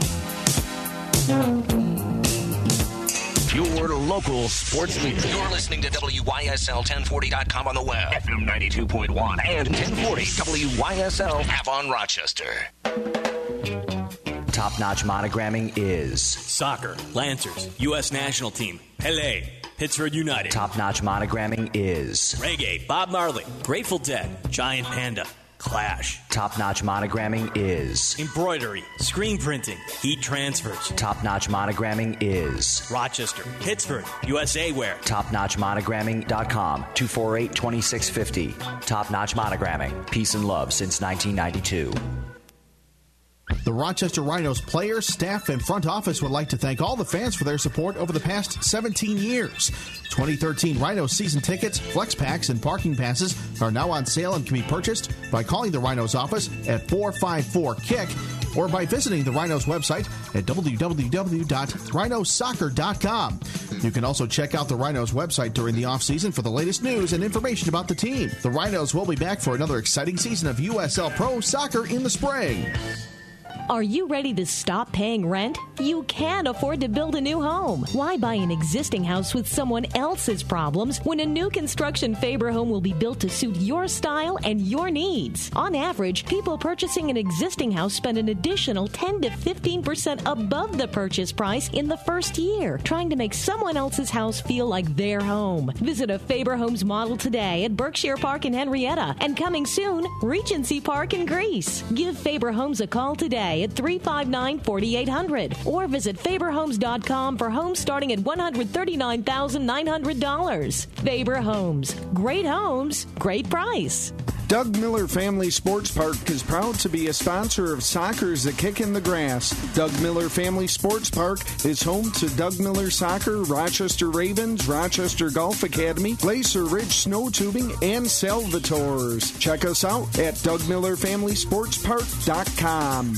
Your local sports leader. You're listening to W Y S L ten forty dot com on the web, F M ninety-two point one, and ten forty W Y S L app on Rochester. Top-notch monogramming is Soccer, Lancers, U S National Team, Pele, Pittsburgh United. Top-notch monogramming is Reggae, Bob Marley, Grateful Dead, Giant Panda, Clash. Top-notch monogramming is Embroidery, Screen Printing, Heat Transfers. Top-notch monogramming is Rochester, Pittsburgh, U S A Wear. top notch monogramming dot com, two four eight, two six five zero. Top-notch monogramming, peace and love since nineteen ninety-two. The Rochester Rhinos players, staff, and front office would like to thank all the fans for their support over the past seventeen years. twenty thirteen Rhinos season tickets, flex packs, and parking passes are now on sale and can be purchased by calling the Rhinos office at four five four kick or by visiting the Rhinos website at w w w dot rhinos soccer dot com. You can also check out the Rhinos website during the offseason for the latest news and information about the team. The Rhinos will be back for another exciting season of U S L Pro Soccer in the spring. Are you ready to stop paying rent? You can't afford to build a new home. Why buy an existing house with someone else's problems when a new construction Faber home will be built to suit your style and your needs? On average, people purchasing an existing house spend an additional ten to fifteen percent above the purchase price in the first year, trying to make someone else's house feel like their home. Visit a Faber Homes model today at Berkshire Park in Henrietta and coming soon, Regency Park in Greece. Give Faber Homes a call today at three five nine, four eight zero zero or visit faber homes dot com for homes starting at one hundred thirty-nine thousand nine hundred dollars. Faber Homes. Great homes, great price. Doug Miller Family Sports Park is proud to be a sponsor of Soccer's The Kick in the Grass. Doug Miller Family Sports Park is home to Doug Miller Soccer, Rochester Ravens, Rochester Golf Academy, Glacier Ridge Snow Tubing, and Salvatores. Check us out at doug miller family sports park dot com.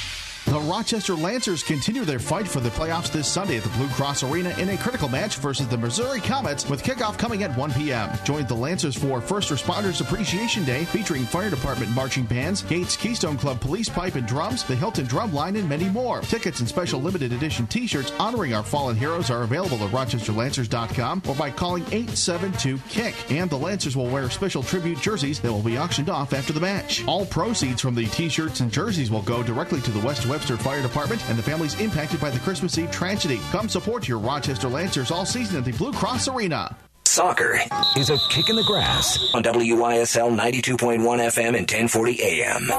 The Rochester Lancers continue their fight for the playoffs this Sunday at the Blue Cross Arena in a critical match versus the Missouri Comets with kickoff coming at one p.m. Join the Lancers for First Responders Appreciation Day featuring Fire Department marching bands, Gates Keystone Club Police Pipe and Drums, the Hilton Drum Line, and many more. Tickets and special limited edition t-shirts honoring our fallen heroes are available at rochester lancers dot com or by calling eight seven two kick. And the Lancers will wear special tribute jerseys that will be auctioned off after the match. All proceeds from the t-shirts and jerseys will go directly to the West Webster Fire Department and the families impacted by the Christmas Eve tragedy. Come support your Rochester Lancers all season at the Blue Cross Arena. Soccer is a kick in the grass on W Y S L ninety-two point one F M and ten forty A M.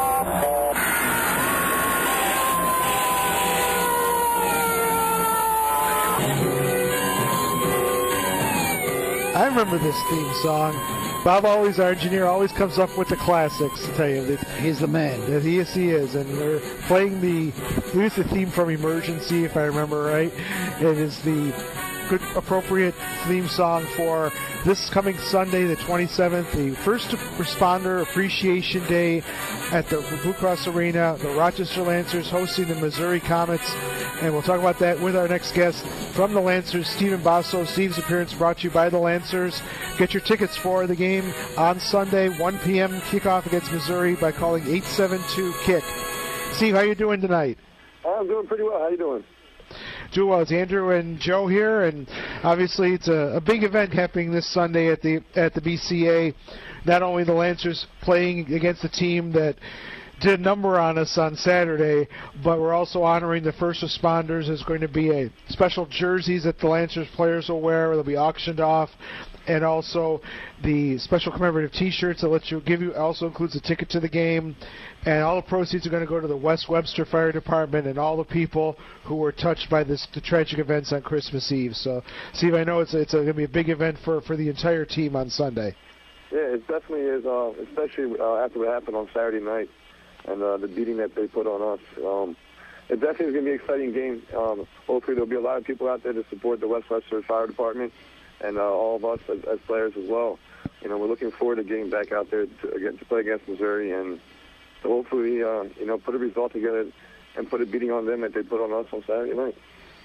I remember this theme song. Bob always, our engineer, always comes up with the classics. I tell you, he's the man. Yes, he is, and we're playing the. We used the theme from Emergency, if I remember right. It is the good, appropriate theme song for this coming Sunday, the twenty-seventh, the First Responder Appreciation Day at the Blue Cross Arena. The Rochester Lancers hosting the Missouri Comets, and we'll talk about that with our next guest from the Lancers, Stephen Basso. Steve's appearance brought to you by the Lancers. Get your tickets for the game on Sunday, one p.m. kickoff against Missouri by calling eight seven two kick. Steve, how you doing tonight? I'm doing pretty well. How you doing? well. It's Andrew and Joe here, and obviously it's a, a big event happening this Sunday at the at the B C A. Not only the Lancers playing against a team that did a number on us on Saturday, but we're also honoring the first responders. There's going to be a special jerseys that the Lancers players will wear. They'll be auctioned off. And also the special commemorative T-shirts that let you give you also includes a ticket to the game, and all the proceeds are going to go to the West Webster Fire Department and all the people who were touched by this the tragic events on Christmas Eve. So, Steve, I know it's it's going to be a big event for for the entire team on Sunday. Yeah, it definitely is, uh, especially uh, after what happened on Saturday night and uh, the beating that they put on us. Um, it definitely is going to be an exciting game. Um, hopefully, there'll be a lot of people out there to support the West Webster Fire Department. And uh, all of us as, as players as well. You know, we're looking forward to getting back out there to, again, to play against Missouri and to hopefully, uh, you know, put a result together and put a beating on them that they put on us on Saturday night.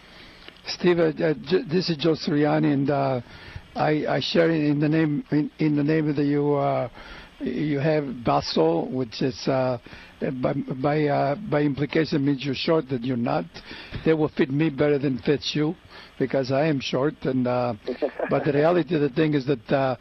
Steve, uh, J- this is Joe Sirianni, and uh, I, I share in the name in, in the name of the you. Uh, you have Basso, which is uh, by by, uh, by implication means you're short, that you're not. They will fit me better than fits you, because I am short. And uh, but the reality of the thing is that uh,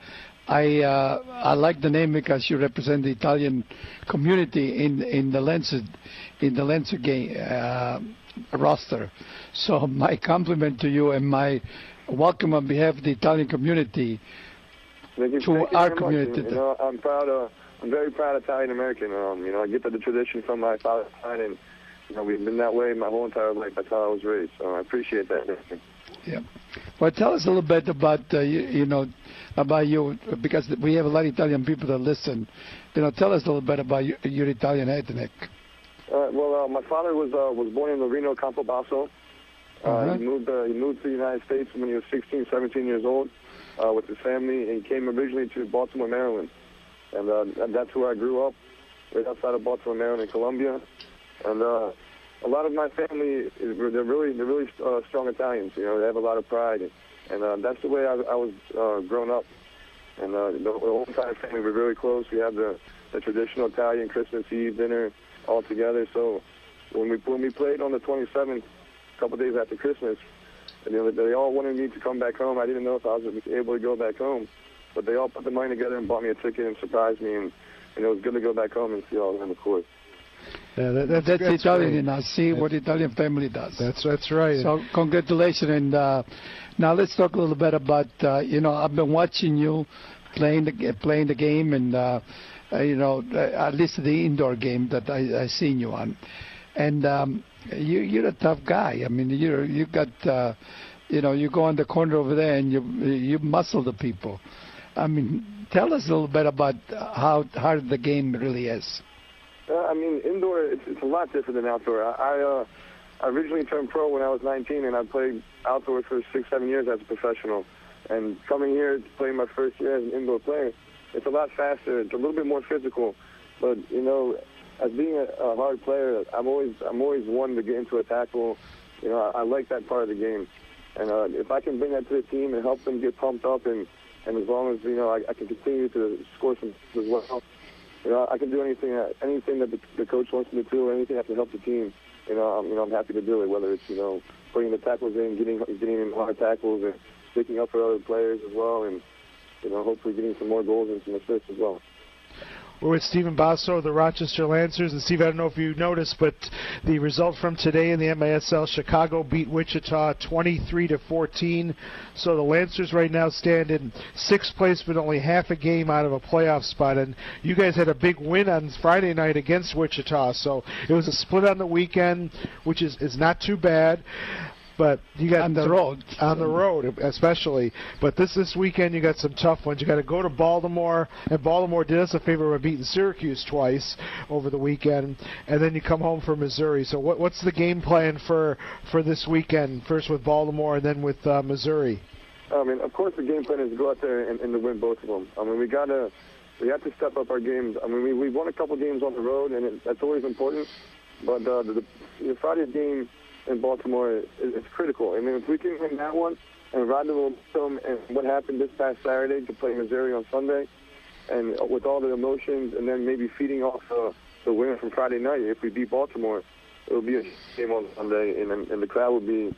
I uh, I like the name because you represent the Italian community in in the Lancer in the Lancer game uh, roster. So my compliment to you and my welcome on behalf of the Italian community. Thank you, to thank you our very community. Much. You know, I'm proud. Of, I'm very proud Italian American. Um, you know, I get the, the tradition from my father's side, and you know, we've been that way my whole entire life. That's how I was raised. So I appreciate that. Yeah. Well, tell us a little bit about uh, you, you know about you, because we have a lot of Italian people that listen. You know, tell us a little bit about your, your Italian ethnic. Uh, well, uh, my father was uh, was born in Lorino, Campobasso. Uh, Uh-huh. He moved uh, he moved to the United States when he was sixteen, seventeen years old uh, with his family, and he came originally to Baltimore, Maryland, and, uh, and that's where I grew up, right outside of Baltimore, Maryland, in Columbia. And uh, a lot of my family is they're really they're really uh, strong Italians. You know, they have a lot of pride, and uh, that's the way I, I was uh, grown up. And uh, the, the whole entire family we're very close. We have the, the traditional Italian Christmas Eve dinner all together. So when we when we played on the twenty-seventh, a couple days after Christmas, and they, they all wanted me to come back home. I didn't know if I was able to go back home, but they all put the money together and bought me a ticket and surprised me, and, and it was good to go back home and see all of them, of course. Yeah, that, that's, that's, that's Italian great. in us. See what Italian family does. That's that's right. So congratulations. And uh, now let's talk a little bit about uh, you know I've been watching you playing the playing the game, and uh, uh, you know at least the indoor game that I I seen you on, and um, you you're a tough guy. I mean you you got uh, you know you go on the corner over there and you you muscle the people. I mean tell us a little bit about how hard the game really is. Uh, I mean, indoor, it's, it's a lot different than outdoor. I, I, uh, I originally turned pro when I was nineteen, and I played outdoors for six, seven years as a professional. And coming here to play my first year as an indoor player, it's a lot faster. It's a little bit more physical. But, you know, as being a, a hard player, I'm always I'm always one to get into a tackle. You know, I, I like that part of the game. And uh, if I can bring that to the team and help them get pumped up, and, and as long as, you know, I, I can continue to score some as well, you know, I can do anything, anything that the, the coach wants me to do, or anything that can help the team. You know, I'm, you know, I'm happy to do it. Whether it's, you know, putting the tackles in, getting getting in hard tackles, and sticking up for other players as well, and you know, hopefully getting some more goals and some assists as well. We're with Stephen Basso of the Rochester Lancers. And, Steve, I don't know if you noticed, but the result from today in the M I S L, Chicago beat Wichita twenty-three to fourteen. So the Lancers right now stand in sixth place, but only half a game out of a playoff spot. And you guys had a big win on Friday night against Wichita. So it was a split on the weekend, which is, is not too bad. But you got on the some, road, on the road especially. But this this weekend you got some tough ones. You got to go to Baltimore, and Baltimore did us a favor by beating Syracuse twice over the weekend, and then you come home for Missouri. So what what's the game plan for for this weekend? First with Baltimore, and then with uh, Missouri. I mean, of course, the game plan is to go out there and, and to win both of them. I mean, we gotta we have to step up our games. I mean, we we won a couple games on the road, and it, that's always important. But uh, the, the Friday's game in Baltimore is, is critical. I mean, if we can win that one and ride the momentum and what happened this past Saturday to play Missouri on Sunday, and with all the emotions, and then maybe feeding off uh, the win from Friday night, if we beat Baltimore, it will be a game on Sunday, and, and the crowd will be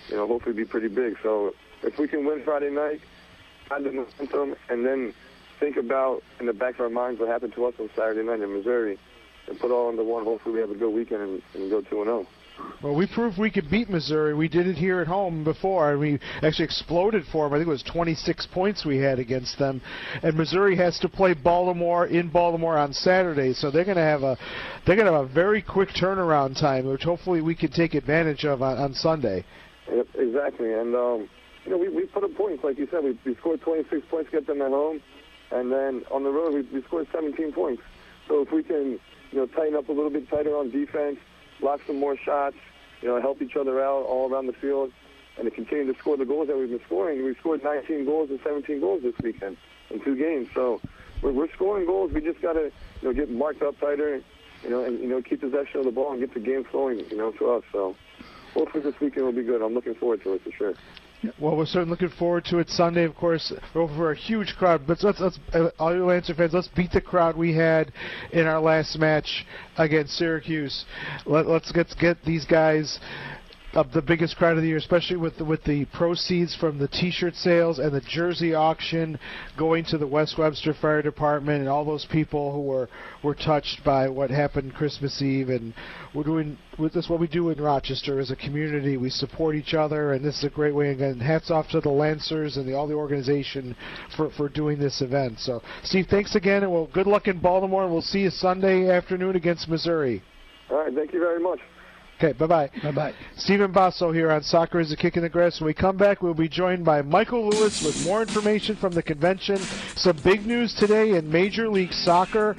you know, hopefully be pretty big. So if we can win Friday night, add the momentum, and then think about in the back of our minds what happened to us on Saturday night in Missouri, and put all into one. Hopefully we have a good weekend and, and go two and oh. Well, we proved we could beat Missouri. We did it here at home before, and we actually exploded for them. I think it was twenty-six points we had against them. And Missouri has to play Baltimore in Baltimore on Saturday, so they're going to have a they're going to have a very quick turnaround time, which hopefully we can take advantage of on, on Sunday. Yep, exactly. And um, you know, we we put up points, like you said. We, we scored twenty-six points to get them at home, and then on the road we, we scored seventeen points. So if we can, you know, tighten up a little bit tighter on defense, block some more shots, you know, help each other out all around the field, and to continue to score the goals that we've been scoring. We've scored nineteen goals and seventeen goals this weekend in two games. So we're, we're scoring goals. We just got to, you know, get marked up tighter, you know, and, you know, keep possession of the ball and get the game flowing, you know, to us. So hopefully this weekend will be good. I'm looking forward to it for sure. Well, we're certainly looking forward to it Sunday, of course. We're over for a huge crowd, but let's, let's uh, all you Lancer fans, let's beat the crowd we had in our last match against Syracuse. Let, let's get get these guys up the biggest crowd of the year, especially with the, with the proceeds from the T-shirt sales and the jersey auction going to the West Webster Fire Department and all those people who were were touched by what happened Christmas Eve. And we're doing with this what we do in Rochester as a community. We support each other, and this is a great way. Again, hats off to the Lancers and the, all the organization for for doing this event. So, Steve, thanks again, and well, good luck in Baltimore. And we'll see you Sunday afternoon against Missouri. All right, thank you very much. Okay, bye-bye. Bye-bye. Stephen Basso here on Soccer is a Kick in the Grass. When we come back, we'll be joined by Michael Lewis with more information from the convention. Some big news today in Major League Soccer.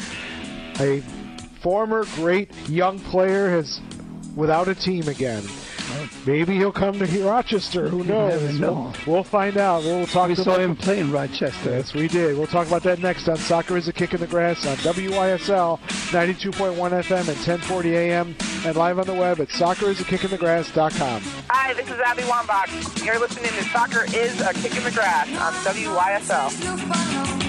A former great young player is without a team again. Maybe he'll come to Rochester. Who knows? Know. We'll, we'll find out. We'll talk. We to saw him. him play in Rochester. Yes, we did. We'll talk about that next on Soccer is a Kick in the Grass on W Y S L ninety-two point one F M and ten forty A M and live on the web at soccer is a kick in the grass dot com. Hi, this is Abby Wambach. You're listening to Soccer is a Kick in the Grass on W Y S L.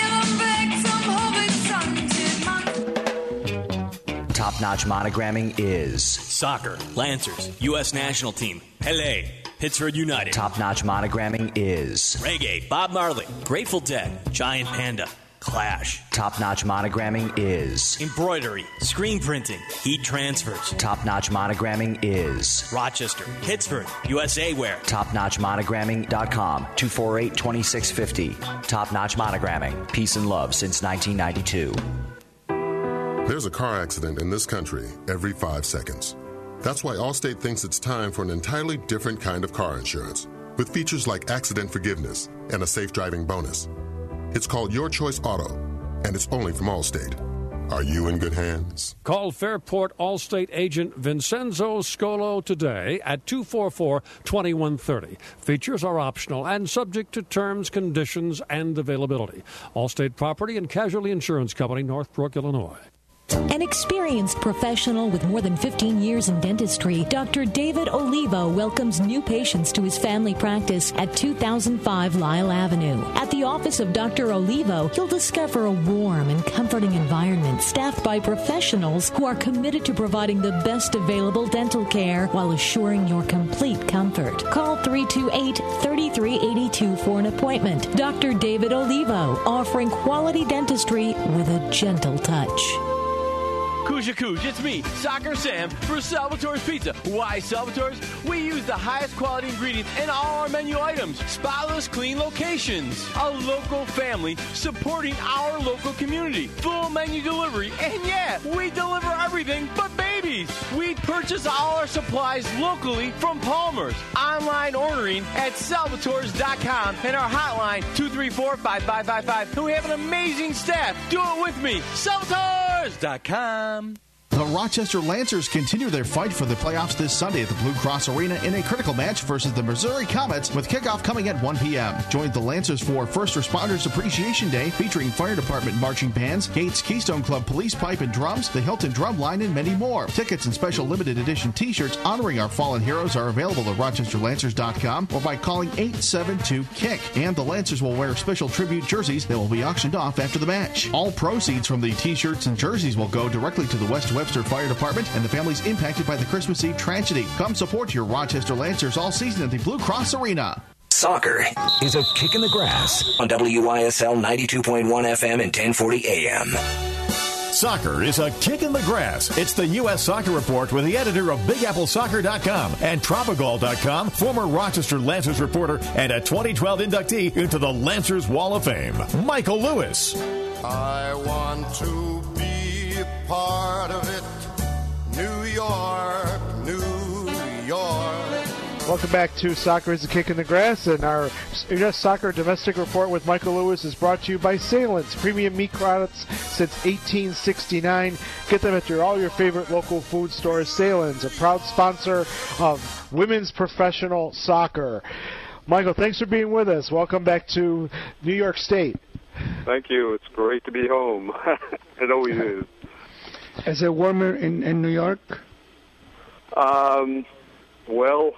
Top-notch monogramming is Soccer, Lancers, U S National Team, Pele, Pittsburgh United. Top-notch monogramming is Reggae, Bob Marley, Grateful Dead, Giant Panda, Clash. Top-notch monogramming is Embroidery, Screen Printing, Heat Transfers. Top-notch monogramming is Rochester, Pittsburgh, U S A Wear. top notch monogramming dot com, two four eight, two six five zero. Top-notch monogramming, peace and love since nineteen ninety-two. There's a car accident in this country every five seconds. That's why Allstate thinks it's time for an entirely different kind of car insurance, with features like accident forgiveness and a safe driving bonus. It's called Your Choice Auto, and it's only from Allstate. Are you in good hands? Call Fairport Allstate agent Vincenzo Scolo today at two four four, two one three zero. Features are optional and subject to terms, conditions, and availability. Allstate Property and Casualty Insurance Company, Northbrook, Illinois. An experienced professional with more than fifteen years in dentistry, Doctor David Olivo welcomes new patients to his family practice at two thousand five Lyle Avenue. At the office of Doctor Olivo, you'll discover a warm and comforting environment staffed by professionals who are committed to providing the best available dental care while assuring your complete comfort. Call three two eight, three three eight two for an appointment. Doctor David Olivo, offering quality dentistry with a gentle touch. Kuja Kuj, it's me, Soccer Sam, for Salvatore's Pizza. Why Salvatore's? We use the highest quality ingredients in all our menu items. Spotless, clean locations. A local family supporting our local community. Full menu delivery. And yeah, we deliver everything but babies. We purchase all our supplies locally from Palmer's. Online ordering at salvatores dot com and our hotline two three four, five five five five. And we have an amazing staff. Do it with me. salvatores dot com. The Rochester Lancers continue their fight for the playoffs this Sunday at the Blue Cross Arena in a critical match versus the Missouri Comets, with kickoff coming at one p.m. Join the Lancers for First Responders Appreciation Day, featuring fire department marching bands, Gates Keystone Club police pipe and drums, the Hilton Drum Line, and many more. Tickets and special limited edition T-shirts honoring our fallen heroes are available at rochester lancers dot com or by calling eight seven two, kick. And the Lancers will wear special tribute jerseys that will be auctioned off after the match. All proceeds from the T-shirts and jerseys will go directly to the West Web Webster Fire Department and the families impacted by the Christmas Eve tragedy. Come support your Rochester Lancers all season at the Blue Cross Arena. Soccer is a kick in the grass on W Y S L ninety-two point one F M and ten forty A M. Soccer is a kick in the grass. It's the U S Soccer Report with the editor of Big Apple Soccer dot com and Tropical dot com, former Rochester Lancers reporter and a twenty twelve inductee into the Lancers Wall of Fame, Michael Lewis. I want to be a part of it. New York, New York. Welcome back to Soccer is a Kick in the Grass, and our U S Soccer Domestic Report with Michael Lewis is brought to you by Salins, premium meat products since eighteen sixty-nine. Get them at your, all your favorite local food stores. Salins, a proud sponsor of women's professional soccer. Michael, thanks for being with us. Welcome back to New York State. Thank you. It's great to be home. It always is. Is it warmer in, in New York? Um, well...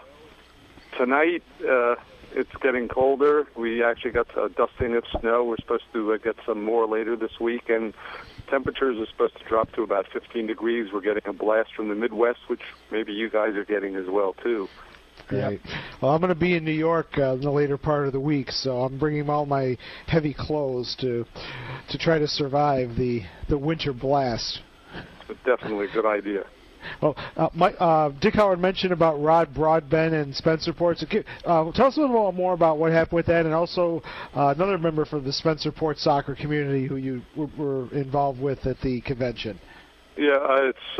Tonight, uh, it's getting colder. We actually got a dusting of snow. We're supposed to uh, get some more later this week, and temperatures are supposed to drop to about fifteen degrees. We're getting a blast from the Midwest, which maybe you guys are getting as well, too. Right. Well, I'm going to be in New York uh, in the later part of the week, so I'm bringing all my heavy clothes to to try to survive the, the winter blast. It's definitely a good idea. Well, uh, my, uh, Dick Howard mentioned about Rod Broadbent and Spencerport. So, uh, tell us a little more about what happened with that, and also uh, another member from the Spencerport soccer community who you w- were involved with at the convention. Yeah, uh, it's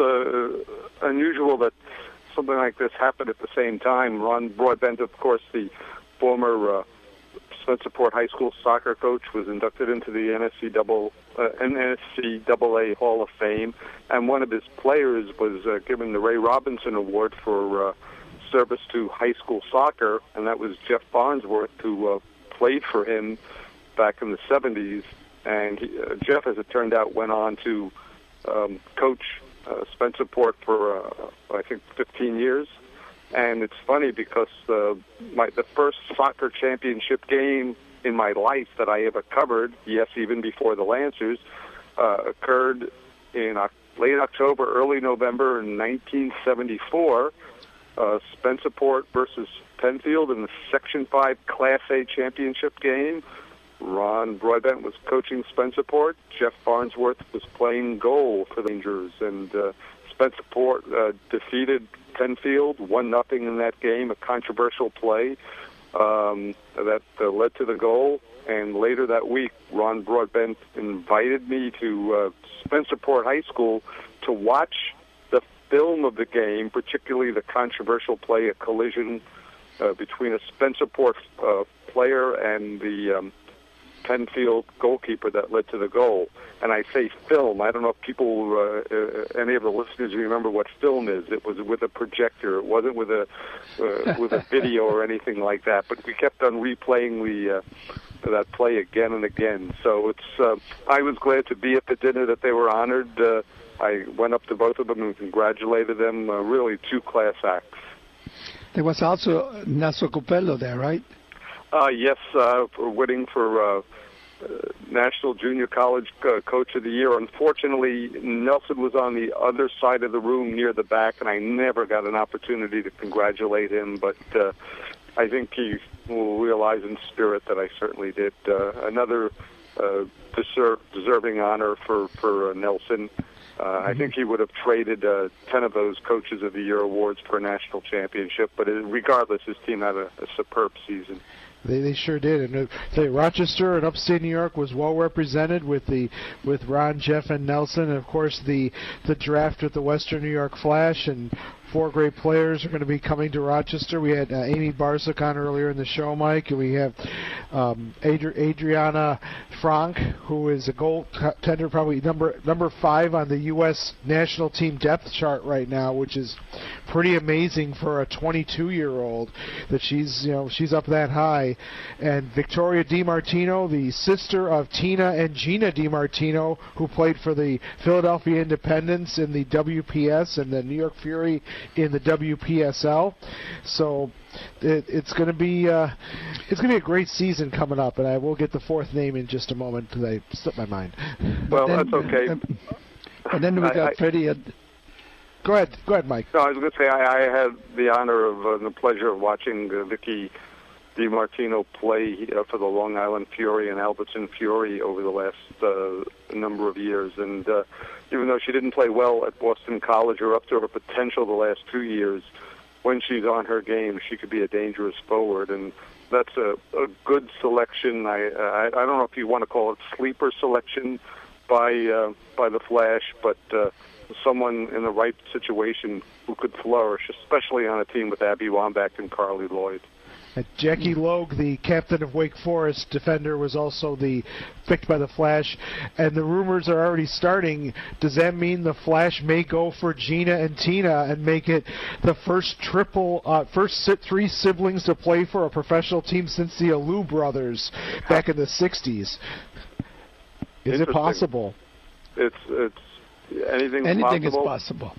uh, unusual that something like this happened at the same time. Ron Broadbent, of course, the former uh, Spencerport High School soccer coach, was inducted into the N S C double uh, N S C double A Hall of Fame, and one of his players was uh, given the Ray Robinson Award for uh, service to high school soccer, and that was Jeff Farnsworth, who uh, played for him back in the seventies. And he, uh, Jeff, as it turned out, went on to um, coach uh, Spencerport for uh, I think fifteen years. And it's funny because uh, my the first soccer championship game in my life that I ever covered, yes, even before the Lancers, uh, occurred in uh, late October, early November in nineteen seventy-four. Uh, Spencerport versus Penfield in the Section five Class A championship game. Ron Broadbent was coaching Spencerport. Jeff Farnsworth was playing goal for the Rangers, and uh, Spencerport uh, defeated Penfield one nothing in that game, a controversial play um, that uh, led to the goal. And later that week, Ron Broadbent invited me to uh, Spencerport High School to watch the film of the game, particularly the controversial play, a collision uh, between a Spencerport uh, player and the um, Penfield goalkeeper that led to the goal. And I say film. I don't know if people, uh, uh, any of the listeners remember what film is. It was with a projector. It wasn't with a uh, with a video or anything like that. But we kept on replaying the uh, that play again and again. So it's. Uh, I was glad to be at the dinner that they were honored. Uh, I went up to both of them and congratulated them. Uh, really, two class acts. There was also Nelson Copello there, right? Uh, yes, uh, for winning for uh, uh, National Junior College uh, Coach of the Year. Unfortunately, Nelson was on the other side of the room near the back, and I never got an opportunity to congratulate him. But uh, I think he will realize in spirit that I certainly did. Uh, another uh, deserve, deserving honor for, for uh, Nelson. Uh, mm-hmm. I think he would have traded uh, ten of those Coaches of the Year awards for a national championship. But regardless, his team had a, a superb season. They they sure did, and uh, say Rochester and upstate New York was well represented with the with Ron, Jeff, and Nelson, and of course the the draft with the Western New York Flash, and four great players are going to be coming to Rochester. We had uh, Amy Barsic on earlier in the show, Mike, and we have um, Adri- Adriana Frank, who is a goaltender, probably number number five on the U S national team depth chart right now, which is pretty amazing for a twenty-two-year-old that she's you know she's up that high. And Victoria DiMartino, the sister of Tina and Gina DiMartino, who played for the Philadelphia Independents in the W P S and the New York Fury in the W P S L. So it, it's going to be uh, it's going to be a great season coming up, and I will get the fourth name in just a moment because I slipped my mind. Well, then, that's okay. Uh, and then we got I, I, Freddie. Uh, Go ahead, go ahead, Mike. No, I was going to say I, I had the honor of uh, the pleasure of watching uh, Vicky DiMartino play uh, for the Long Island Fury and Albertson Fury over the last uh, number of years. And uh, even though she didn't play well at Boston College or up to her potential the last two years, when she's on her game, she could be a dangerous forward. And that's a, a good selection. I, I I don't know if you want to call it sleeper selection by uh, by the Flash, but uh, someone in the right situation who could flourish, especially on a team with Abby Wambach and Carly Lloyd. And Jackie Logue, the captain of Wake Forest defender, was also the picked by the Flash. And the rumors are already starting. Does that mean the Flash may go for Gina and Tina and make it the first triple, uh, first three siblings to play for a professional team since the Alou brothers back in the sixties? Is it possible? It's it's anything. Anything possible. is possible.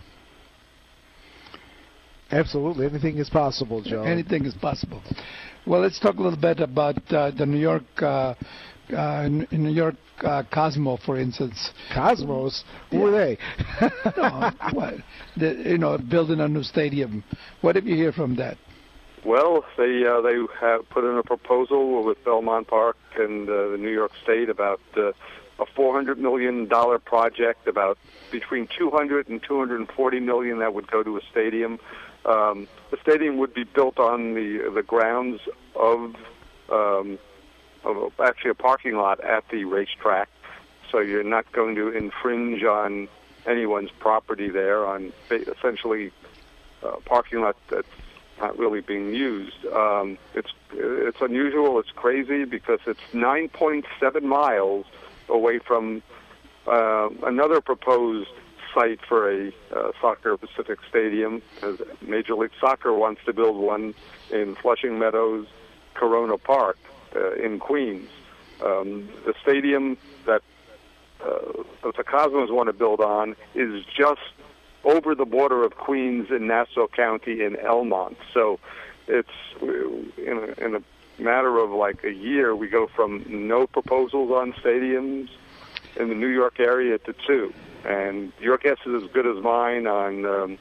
Absolutely, anything is possible, Joe. Anything is possible. Well, let's talk a little bit about uh, the New York, uh, uh, New York uh, Cosmo, for instance. Cosmos? Who yeah. were they? no, what? The, you know, building a new stadium. What did you hear from that? Well, they uh, they have put in a proposal with Belmont Park and uh, the New York State about uh, a four hundred million dollars project, about between two hundred and two hundred forty million dollars that would go to a stadium. Um, the stadium would be built on the the grounds of, um, of actually a parking lot at the racetrack, so you're not going to infringe on anyone's property there, on essentially a parking lot that's not really being used. Um, it's it's unusual, it's crazy, because it's nine point seven miles away from uh, another proposed site for a uh, Soccer Pacific Stadium. As Major League Soccer wants to build one in Flushing Meadows, Corona Park uh, in Queens. Um, the stadium that, uh, that the Cosmos want to build on is just over the border of Queens in Nassau County in Elmont. So it's in a, in a matter of like a year, we go from no proposals on stadiums in the New York area to two. And your guess is as good as mine on um,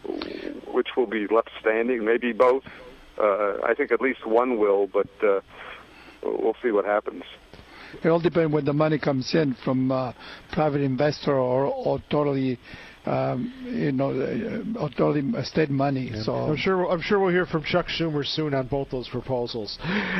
which will be left standing, maybe both. Uh, I think at least one will, but uh, we'll see what happens. It all depends when the money comes in from uh, private investor or, or totally, um, you know, uh, or totally state money. Yeah. So I'm sure I'm sure we'll hear from Chuck Schumer soon on both those proposals.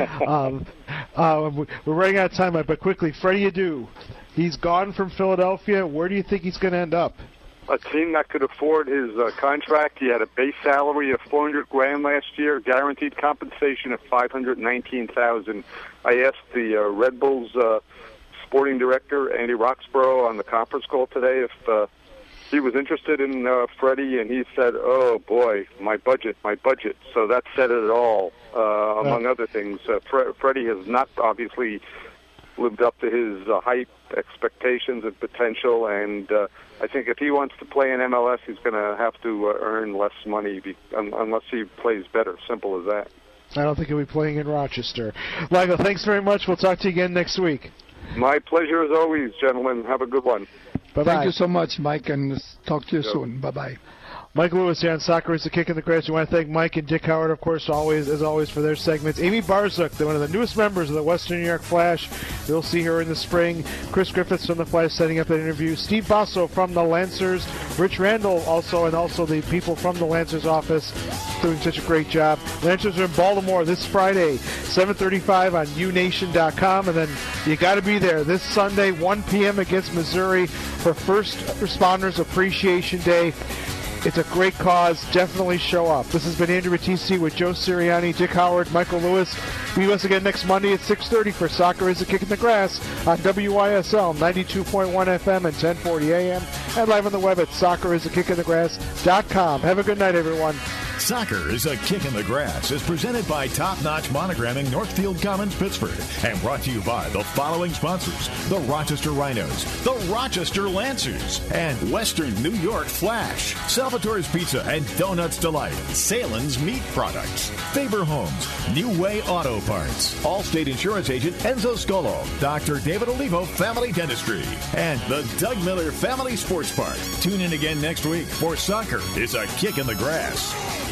um, uh, we're running out of time, but quickly, Freddie Adu. He's gone from Philadelphia. Where do you think he's going to end up? A team that could afford his uh, contract. He had a base salary of four hundred grand last year, guaranteed compensation of five hundred nineteen thousand. I asked the uh, Red Bulls uh, sporting director Andy Roxborough on the conference call today if uh, he was interested in uh, Freddie, and he said, "Oh boy, my budget, my budget." So that said it all. Uh, among yeah. other things, uh, Fre- Freddie has not obviously lived up to his uh, hype, expectations, and potential, and uh, I think if he wants to play in M L S, he's going to have to uh, earn less money be- un- unless he plays better. Simple as that. I don't think he'll be playing in Rochester. Michael, thanks very much. We'll talk to you again next week. My pleasure as always, gentlemen. Have a good one. Bye-bye. Thank you so much, Mike, and talk to you yep. soon. Bye-bye. Mike Lewis here on Soccer is the Kick in the Grass. We want to thank Mike and Dick Howard, of course, always as always for their segments. Amy Barzuk, one of the newest members of the Western New York Flash. You'll see her in the spring. Chris Griffiths from the Flash setting up that interview. Steve Basso from the Lancers. Rich Randall also, and also the people from the Lancers office doing such a great job. Lancers are in Baltimore this Friday, seven thirty-five on u nation dot com. And then you got to be there this Sunday, one p.m. against Missouri for First Responders Appreciation Day. It's a great cause. Definitely show up. This has been Andrew Battisti with Joe Sirianni, Dick Howard, Michael Lewis. Be with us again next Monday at six thirty for Soccer is a Kick in the Grass on W Y S L ninety-two point one F M and ten forty A M and live on the web at soccer is a kick in the grass dot com. Have a good night, everyone. Soccer is a Kick in the Grass is presented by Top Notch Monogramming, Northfield Commons, Pittsford, and brought to you by the following sponsors: the Rochester Rhinos, the Rochester Lancers, and Western New York Flash, Salvatore's Pizza and Donuts Delight, Salen's Meat Products, Faber Homes, New Way Auto Parts, Allstate Insurance Agent Enzo Scolo, Doctor David Olivo Family Dentistry, and the Doug Miller Family Sports Park. Tune in again next week for Soccer is a Kick in the Grass.